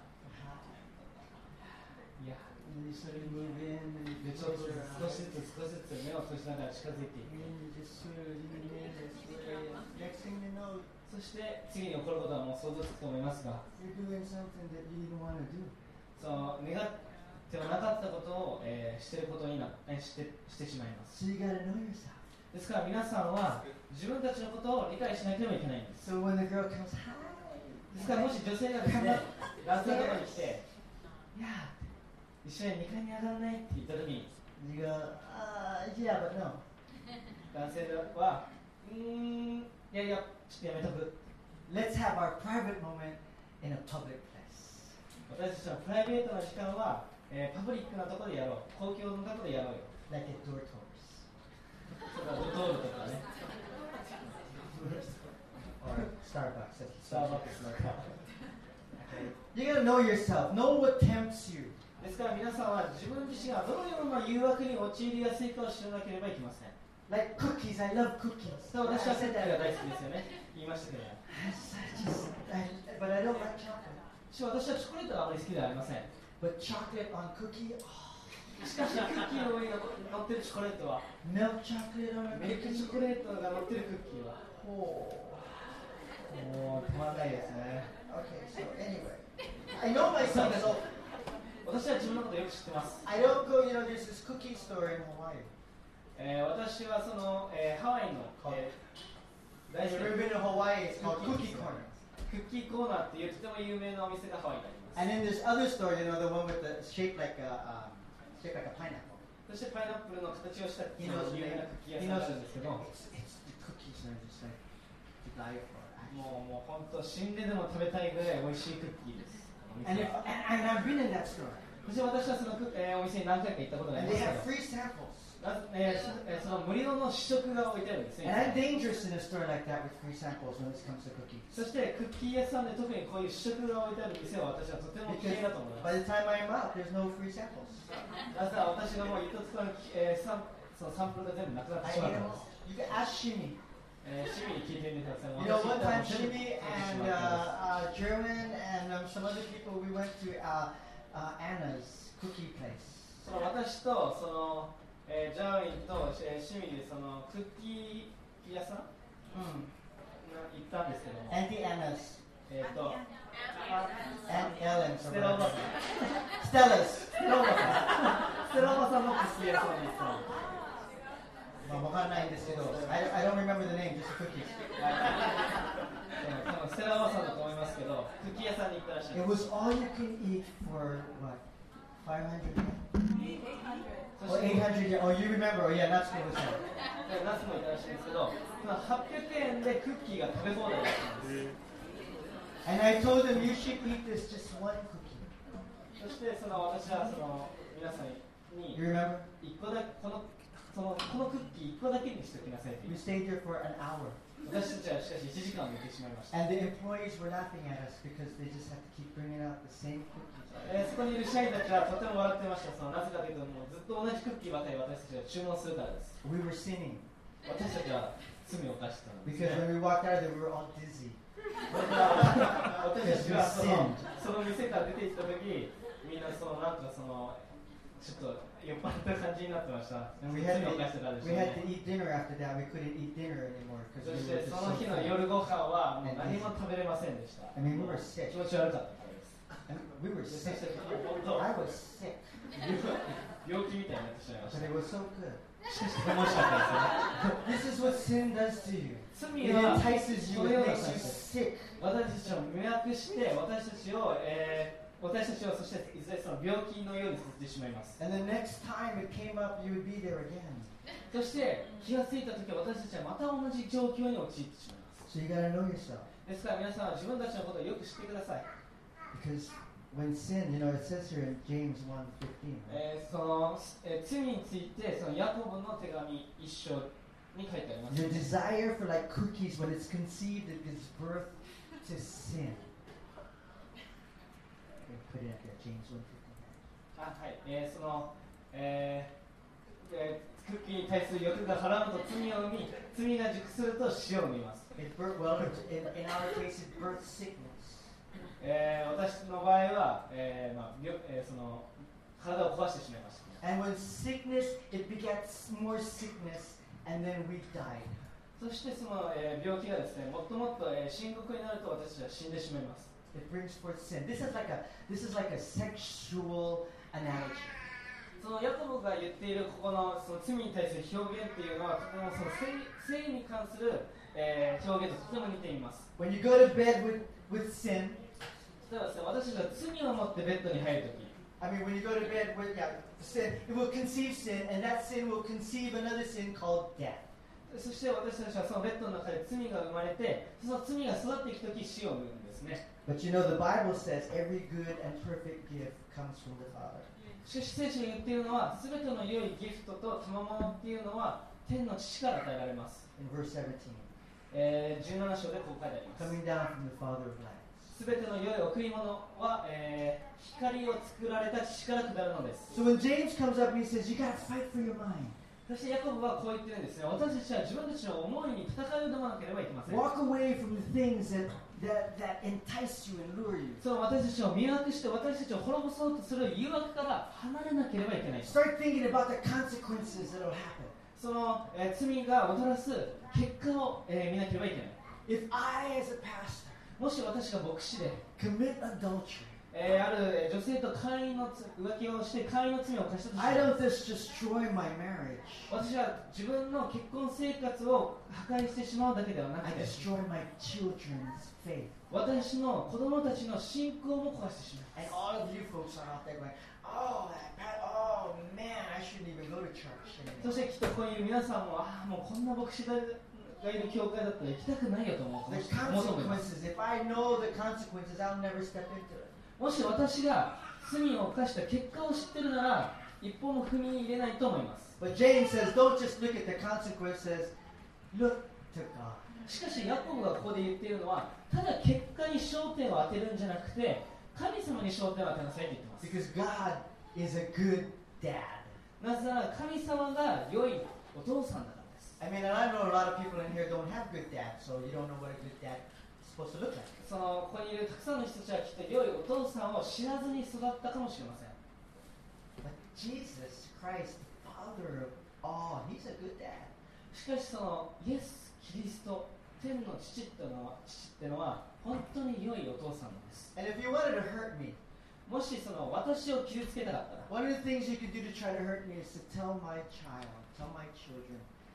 いや、 And then you slowly move in, and you でちょっ close と your 少し eyes. ずつ少しずつ目を閉じながら近づいていく。 And then you just sort of lean in this way. And next thing you know, そして次に起こることはもう想像つくと思いますが、 you're doing something that you didn't want to do. その願ってはなかったことを、えーしていることになえーしてしてしまいます。 So you got to know yourself. ですから皆さんは自分たちのことを理解しなければいけないんです。 So when the girl comes, hi. ですからもし女性がですね、男性のところに来て、いや、一緒ににかいに上がらないって言ったときに、 You go, uh, yeah, but no. 男性は、うーん、いやいや、ちょっとやめとく。 Let's have our private moment in a public place. 私たちのプライベートな時間は、えーパブリックなところでやろう。公共のところでやろうよ。 Like at Door Tours. とかドトールとかね or Starbucks. スターバックスとか You gotta know yourself. Know what tempts you. ですから皆さんは自分自身がどのような誘惑に陥りやすいかを知らなければいけません。 Like cookies. I love cookies. そう私は I クッ said キー that. が大好きですよね。言いましたけど。 I just, I, but I don't like chocolate. しかし私はチョコレートがあまり好きではありません。 But chocolate on cookie. Oh, しかしクッキーの上に乗ってるチョコレートは milk chocolate on a ミルクチョコレートが乗ってるクッキーは Oh. もう止まらないですね。 Okay. So anyway, I know myself. So 私は自分のことをよく知ってます。 I don't go. You know, there's this cookie store in Hawaii. えー、私はその、えー、ハワイの、えー、大 If 好 you've き ever been to Hawaii, it's called Cookie Cookie Corner. クッキーコーナーっていうとても有名なお店がハワイにあります。 And then this other store, you know, the one with the shaped like a um, shaped like a pineapple. そしてパイナップルの形をした有 He knows 名 the な name. クッキー He 屋 knows さんがあるんですけど、 it's, it's the cookies are just like to die for. actually. もうもう本当死んででも食べたいぐらい美味しいクッキーです。お And 店 if は and, and I've been in that store. そして私はそのク、えー、お店に何回か行ったことがあ And りま they す have けど、 free samples. なえーそえーその無料の試食が置いてあるんですね。 And I'm dangerous in a store like that with free samples when it comes to cookies. そしてクッキー屋さんで特にこういう試食が置いてある店は私はとても危 Because 険だと思いま by す。 the time I'm out, there's no free samples. なぜなら私がもう一つの、えー、サンそのサンプルが全部なくなっ I てしまっ ate た them んで all. す。 You can ask Shimi. えー、趣味に聞いてみてください。 You know, 私 one 行った time の全部 Shimi 食べてし and まったん uh, です。 uh, German and um, some other people, we went to uh, uh, Anna's cookie place. その私とその、えー、ジャーウィンと、えー、趣味でそのクッキー屋さん Mm. が行ったんですけども、 Auntie Anna's. えっ、ー、と、 Aunt Ellen's. ステラおばさん、 Stella's. ステラおばさん、ステラおばさんのクッキー屋さんに行ったの。 Well, わかんないんですけど I, I don't remember the name, just the cookies. 多分ステラおばさんだと思いますけど、クッキー屋さんに行ったらしいん It です。 was all you can eat for what? five hundred yen? そ Or して、 eight hundred yen? Oh, you remember? Oh, yeah, that's what it was. 夏も行ったらしいんですけど、そのはっぴゃくえんでクッキーが食べ放題だったんです。 And I told them, you should eat this just one cookie. そしてその私はその皆さんに You remember? 一個だこのそのこのクッキー一個だけにしておきなさいと言 We う。 stayed there for an hour. 私たちはしかしいちじかん寝てしまいました。 And the employees were laughing at us because they just had to keep bringing out the same cookies. えー、そこにいる社員たちはとても笑ってました。そのなぜかというともうずっと同じクッキーばかり私たちが注文するからです。 We were sinning 私たちは罪を犯してたのです、 because ね。 when we walked out of there, we were all dizzy. 私たちはそのその店から出て行った時、みんなそのなんかそのちょっと酔っ払った感じになってました。 And we 罪 had を to, 犯してたでしょ we う had to ね。 eat dinner after that. We couldn't eat dinner anymore そ because し we were て just その so 日の full. 夜ご飯はもう何も食べれませんでした。 I mean, we were sick. 気持ち悪かったからです。 And we were そし sick. て本当 I was sick, 病気みたいになってしまいまし but た。 it was so good. しかしとても美味しかったですね。 This is what sin does to you. 罪 It は entices you. この It ような makes you sick. 私たちを迷惑して私たちを、えー私たちをそしていずれその病気のようにさせてしまいます。 And the next time it came up, you would be there again. そして気がついたとき私たちはまた同じ状況に陥ってしまいます。 So you gotta know yourself. ですから皆さんは自分たちのことをよく知ってください。 Because when sin, you know, it says here in James one fifteen, えーそのえー罪についてそのヤコブの手紙一章に書いてあります。 your desire for like cookies, when it's conceived, it gives birth to sin. Put it up there, James one fifteen. あはい、えーその、えーえークッキーに対する欲がはらむと罪を生み、罪が熟すると死を生みます。 It birth, well, in, in our case, it births sickness. えー私の場合は、えーまあ病えーその体を壊してしまいました。 And when sickness, it begets more sickness, and then we died. そしてその、えー病気がですね、もっともっと、えー深刻になると私たちは死んでしまいます。 It brings forth sin. This is like a this is like a sexual analogy. そのヤコブが言っているここのその罪に対する表現っていうのはとてもその性性に関する、えー表現ととても似ています。 When you go to bed with, with sin, 例えばですね、私たちが罪を持ってベッドに入るとき、 I mean, when you go to bed with yeah, sin, it will conceive sin, and that sin will conceive another sin called death. そして私たちはそのベッドの中で罪が生まれて、その罪が育っていくとき死を生むんですね。 But you know, the Bible says every good and perfect gift comes from the Father. しかし聖書が言っているのは、すべての良いギフトと賜物っていうのは天の父から与えられます。 In verse seventeen. えー、じゅうなな章でこう書いてあります。 Coming down from the Father of lights. すべての良い贈り物は、えー、光を作られた父から下るのです。 So when James comes up and he says, you got to fight for your mind. そしてヤコブはこう言ってるんですね。私たちは自分たちの思いに戦いを挑まなければいけません。 Walk away from the things that, that, that entice you and lure you. その私たちを迷惑して私たちを滅ぼそうとする誘惑から離れなければいけない。 Start thinking about the consequences that will happen. その、えー、罪がもたらす結果を、えー、見なければいけない。 If I, as a pastor, もし私が牧師で、 commit adultery, えー、ある女性と会員の浮気をして会員の罪を犯したとし I て、 don't just destroy my marriage. 私は自分の結婚生活を破壊してしまうだけではなく I て、 destroy my children's faith. 私の子供たちの信仰も壊してしまう。 And all of you folks are out there going, oh, that, pa- oh man, I shouldn't even go to church そ anymore. してきっとここにいる皆さんも、ああ、もうこんな牧師がいる教会だったら行きたくないよと思う。 The 思うと思います。 consequences, if I know the consequences, I'll never step into it. もし私が罪を犯した結果を知ってるなら、一歩も踏み入れないと思います。 But James says, don't just look at the consequences, look to God. しかし、ヤコブがここで言っているのは、ただ結果に焦点を当てるんじゃなくて、神様に焦点を当てなさいと言ってます。 Because God is a good dad. なぜなら神様が良いお父さんだからです。 I mean, and I know a lot of people in here don't have good dads, so you don't know what a good dad is supposed to look like. そのここにいるたくさんの人たちはきっと良いお父さんを知らずに育ったかもしれません。 But Jesus Christ, the Father of all, He's a good dad. しかしそのイエス・キリスト、天の父っていうのは、父っていうのは本当に良いお父さんなんです。 And if you wanted to hurt me, もしその私を傷つけたかったら、 one of the things you could do to try to hurt me is to tell my child, tell my children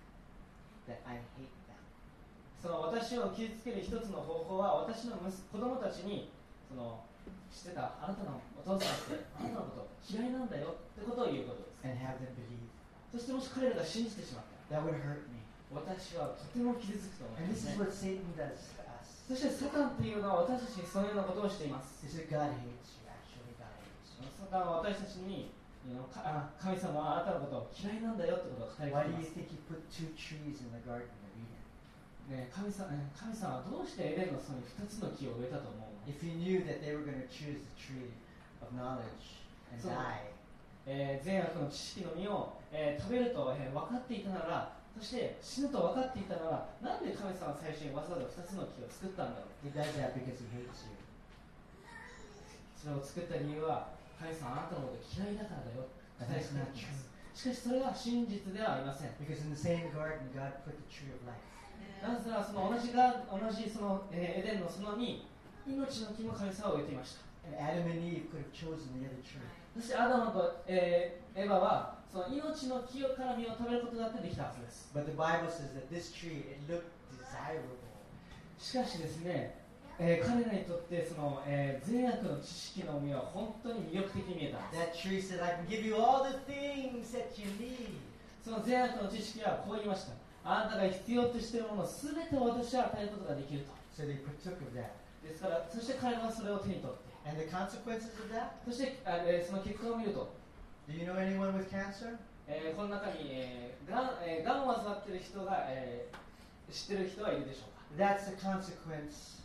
that I hate them. その私を傷つける一つの方法は、私の息子供たちにその知ってたあなたのお父さんってあなたのこと嫌いなんだよってことを言うことです。 And have them believe. そしてもし彼らが信じてしまったら、 That would hurt me. 私はとても傷つくと思い And ま this す is ね。 what Satan does to us. そしてサタンっていうのは私たちにそのようなことをしています。 He said, God hates you. Actually, God hates you. サタンは私たちにか神様はあなたのことを嫌いなんだよってことを語り Why か do け you ます。 think He put two trees in the Garden of Eden? ね、神様神様はどうしてエデンの園にふたつの木を植えたと思うの？ If He knew that they were going to choose the tree of knowledge and So- die, えー善悪の知識の実を、えー食べると、えー分かっていたなら、そして死ぬと分かっていたなら、なんで神様は最初にわざわざふたつの木を作ったんだろう。 He does that because He hates you. それを作った理由は、神様あなたのこと嫌いだからだよ。 But that's not true. しかしそれは真実ではありません。 Because in the same garden, God put the tree of life. なぜならその同じが同じその、えーエデンの園に命の木の神様を植えていました。 And Adam and Eve could have chosen the other tree. そしてアダムと、えーエヴァはその命の木から実を食べることだってできたはずです。 But the Bible says that this tree, it looked desirable. しかしですね、えー彼らにとってその、えー善悪の知識の実は本当に魅力的に見えたんです。 That tree said, I can give you all the things that you need. その善悪の知識はこう言いました。あなたが必要としているものすべてを私は与えることができると。 So they partook of that. ですから、そして彼らはそれを手に取って、 And the consequences of that? そしてあえーその結果を見ると、 Do you know anyone with cancer? えーこの中に、えーがんえーがんを患っている人が、えー知っている人はいるでしょうか。 That's the consequence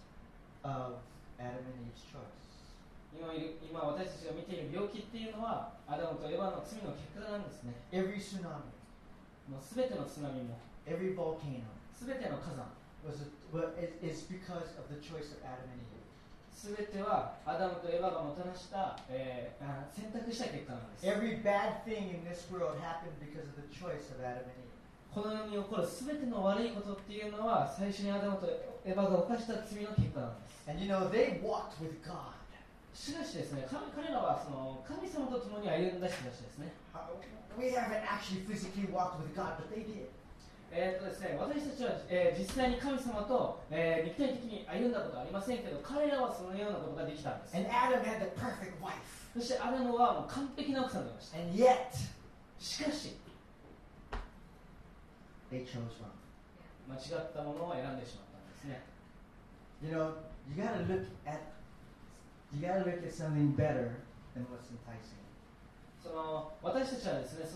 of Adam and Eve's choice. 今いる今私たちが見ている病気っていうのはアダムとエヴァの罪の結果なんですね。 Every tsunami, もうすべての津波も every volcano すべての火山 was a, well, is, is because of the choice of Adam and Eve. すべてはアダムとエヴァがもたらした、えーあ選択した結果なんです。 Every bad thing in this world happened because of the choice of Adam and Eve. この世に起こるすべての悪いことっていうのは最初にアダムとエヴァが犯した罪の結果なんです。 And you know, they walked with God. しかしですね、彼彼らはその神様と共に歩んだ人たちですね。 Uh, We haven't actually physically walked with God, but they did. えーっとですね、私たちは、えー実際に神様と、えー肉体的に歩んだことはありませんけど、彼らはそのようなことができたんです。 And Adam had the perfect wife. そしてアダムはもう完璧な奥さんでいました。 And yet, しかし、 they chose wrong. 間違ったものを選んでしまったんですね。 You know, you gotta look at you gotta look at something better than what's enticing. その私たちはですね、その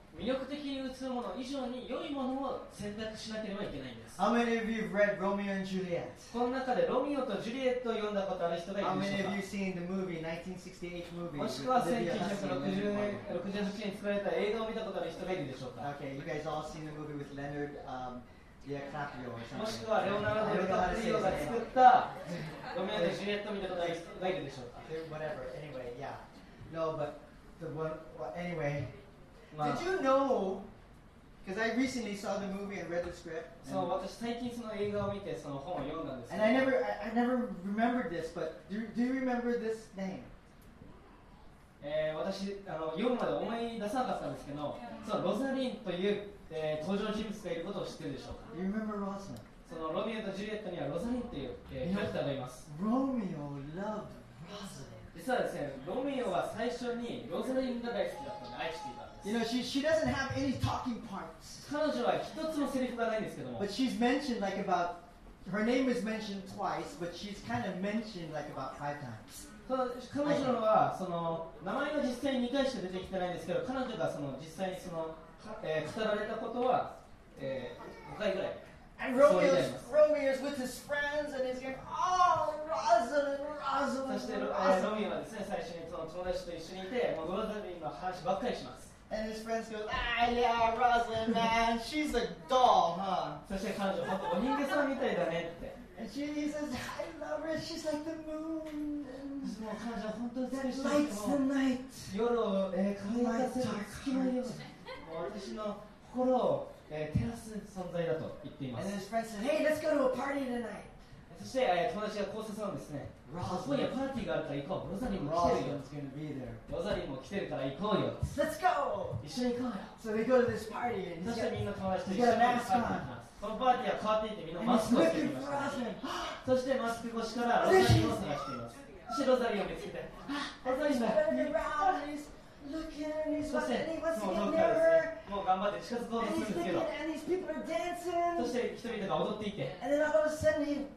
魅力的に映るもの以上に良いものを選択しなければいけないんです。 How many of you have read Romeo and Juliet? この中でロミオとジュリエットを読んだことある人がい How るで many しょ of う you か。 seen the movie nineteen sixty-eight movie? もし with くは Olivia せんきゅうひゃくろくじゅう Hussey 年 and Leonard ろくじゅうはちねんに作られた映画を見たことある人がいるでしょうか。 Maltin. Okay, you guys all seen the movie with Leonard um, DiCaprio or もし something. くはレオナルド・ I デ don't know how ィカ to プ say リオ his が name. 作ったロミオとジュリエットを見たことある人がいるでしょうか。 Whatever. Anyway, yeah. No, but the one. Well, anyway, まあ did you know? Because I recently saw the movie and read the script. そう And, 私最近その映画を見てその本を読んだんですけ and ど I never, I, I never remembered this. But do, do you remember this name? えー私あの読むまで思い出さなかったんですけど、そのロザリンという、えー登場人物がいることを知ってるでしょうか。 You remember Rosalind? そのロミオとジュリエットにはロザリンという、えーキャラクターがいます。 Romeo loved Rosalind. 実はですね、ロミオは最初にロザリンが大好きだったので愛していたんです。 You know, she she doesn't have any talking parts, 彼女は一つもセリフがないんですけども、 but she's mentioned like about. Her name is mentioned twice, but she's kind of mentioned like about five times. ただ彼女はその名前が実際ににかいしか出てきてないんですけど、彼女がその実際にその、えー語られたことは、えーごかいぐらい。 And So Romeo's, yes. Romeo's with his friends, and he's going, oh, Rosalind, そ Rosalind, してロ,、えー Rosalind. ロミオはですね、最初にその友達と一緒にいて、もうロザリンの話ばっかりします。 And his friends go, ah, yeah, Rosalind, man, she's a doll, huh? そして彼女、本当お人形さんみたいだねって。 And she he says, I love her, she's like the moon, and もう彼女は本当に that 美しい。 lights the もう night. 夜を、えー、輝かせる月のように、もう私の心を、えー照らす存在だと言っていま And す。 his friends said, hey, let's go to a party tonight. そして、えー友達がこう誘うんですね。今夜パーティーがあるから行こう。ロザリンも来てるよ。 Rosalind's going to be there. ロザリンも来てるから行こうよ。 Let's go! 一緒に行こうよ。 So they go to this party, and そ he's して got, みんな友達と一 he's 緒に got パ a ーティー mask に行 on. きます。そのパーティーは変わっていってみんな And マ he's スクをしてい looking ま for した。 Rosalind. そしてマスク越しからロザリンを探しています。そしてロザリンを見つけて、あ、ロザリン He's だ。 running around, and he's looking, and he's そし watching, て and he wants も to う get 遠くからです near ね、もう頑張って近づこう her, と and するん he's ですけ looking, ど、 and these people are そ dancing, して人々が踊っていて、 and then all of a sudden he,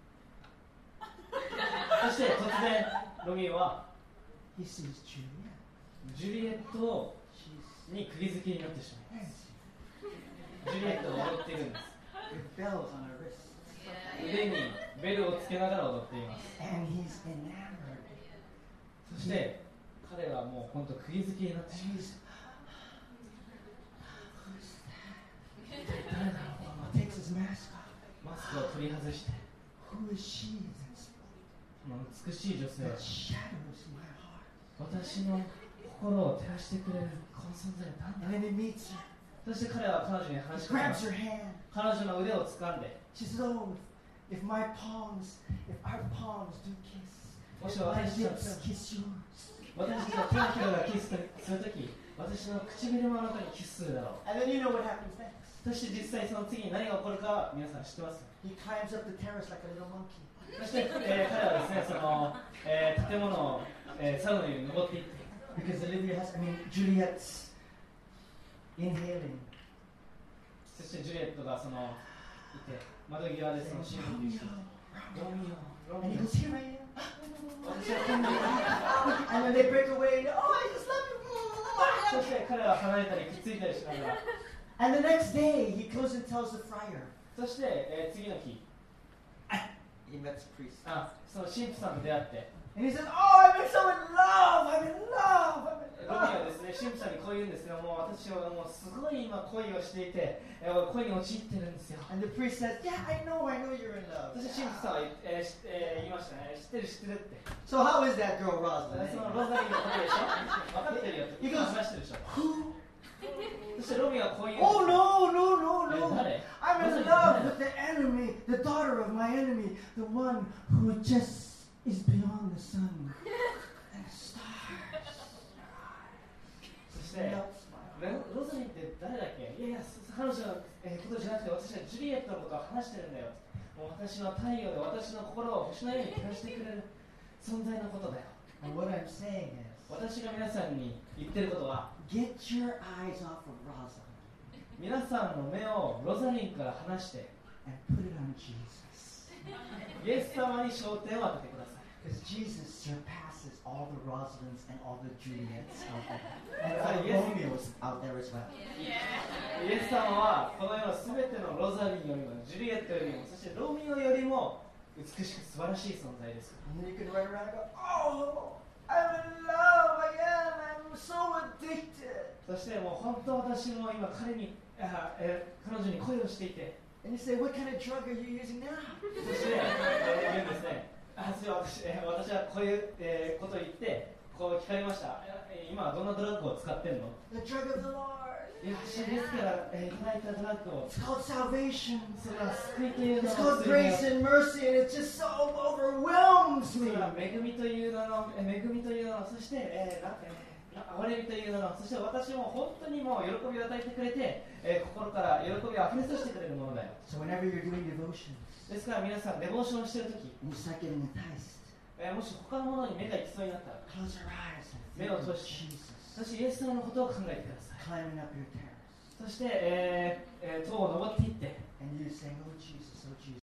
そして突然ロミオは he sees Juliet. ジュリエットを She's に釘付けになってしまいます。 dancing ジュリエットが踊っているんです。 with bells on her wrists, 腕にベルをつけながら踊っています。 and he's enamored. そして彼はもう本当釘付けになってしまい And ます。 he's, who's that? 誰だろうこの Takes his mask off. マスクを取り外して、 Who is she? この美しい女性、 That shadows my heart. 私の心を照らしてくれるこの存在は何だ。 And then he meets her. そして彼は彼女に He 話しかけま grabs す。 her hand. 彼女の腕を掴んで、 She says, oh, if my palms, if our palms do kiss, もし if my 私た lips ち kiss yours. 私たちの手のひらがキスするとき、私の唇もあなたにキスするだろう。 And then you know what happens next. そして実際その次に何が起こるかは皆さん知ってますか。 He climbs up the terrace like a little monkey. そして、えー彼はですね、その、えー建物を、えー、猿のように登っていって、 Because Olivia has, I mean, Juliet's inhaling. そしてジュリエットがそのいて、窓際でそのシーンをして、 Romeo, ロミオ、ロ And ミ he オ。 goes, here I am. 私は天にいる。 And then they break away. And, oh, I just love そ you. して彼は離れたりくっついたりしながら、 And the next day, he goes and tells the friar. そして、えー次の日、 He met the priest. あその神父さんと出会って、 And he says, oh, I'm in so in love. I'm in love. I'm in ロミオは love. ですね、神父さんにこう言うんですけども、私はもうすごい今恋をしていて、えー恋に陥ってるんですよ。 And the priest says, yeah, I know. I know you're in love. そして神父さんは、えーしえー言いましたね、知ってる知ってるって。 So how is that girl そ Rosalind? のロザリーのことでしょ、分かってるよって話してるでしょ。 Who? そしてロミオはこう言うんです。 Oh, no, no, no, え no. 誰 I'm in Rosalind, love 誰 with the enemy, the daughter of my enemy, the one who just is beyond the sun and the stars. そして、 Melts my ロロザリーって誰だっけ。いやいや、彼女のえーことじゃなくて、私はジュリエットのことを話してるんだよ。もう私の太陽で私の心を星のように照らしてくれる存在のことだよ。 And what I'm saying is, 私が皆さんに言ってることは、 get your eyes off of Rosalind 皆さんの目をロザリンから離して、 and put it on Jesus. イエス様に焦点を当ててください。 Because Jesus surpasses all the Rosalinds and all the Juliets out there. And Ah, all the yes. Romeos out there as well. イエス様はこの世のすべてのロザリンよりもジュリエットよりもそしてロミオよりも美しく素晴らしい存在です。 And then you can run around and go, oh, I'm in love, I am, I'm so addicted. そしてもう本当私も今彼にあ、えー彼女に恋をしていて And you say, what kind of drug are you using now? そして、えー言うんですね。あ私えー私はこういう、えーことを言ってこう聞かれました。えー今はどんなドラッグを使ってんの？ The drug of the Lord. いや、主ですから、えーいただいたドラッグを It's called salvation. それは救いという名 It's の called grace and mercy, and it just so overwhelms そ me. れは恵みという名の、えー恵みという名の、そして、えーなえー憐れみという名の、そして私も本当にもう喜びを与えてくれて、えー心から喜びをあふれさせてくれるものだよ。 So whenever you're doing devotions, ですから皆さん、デボーションをしているとき、 and you start getting enticed, えーもし他のものに目が行きそうになったら、 close your eyes and think 目を of 閉じて、 Jesus そしてイエス様のことを考えてください。 climbing up your terrace. そして、えーえー塔を登っていって、 And you saying, oh Jesus, oh Jesus,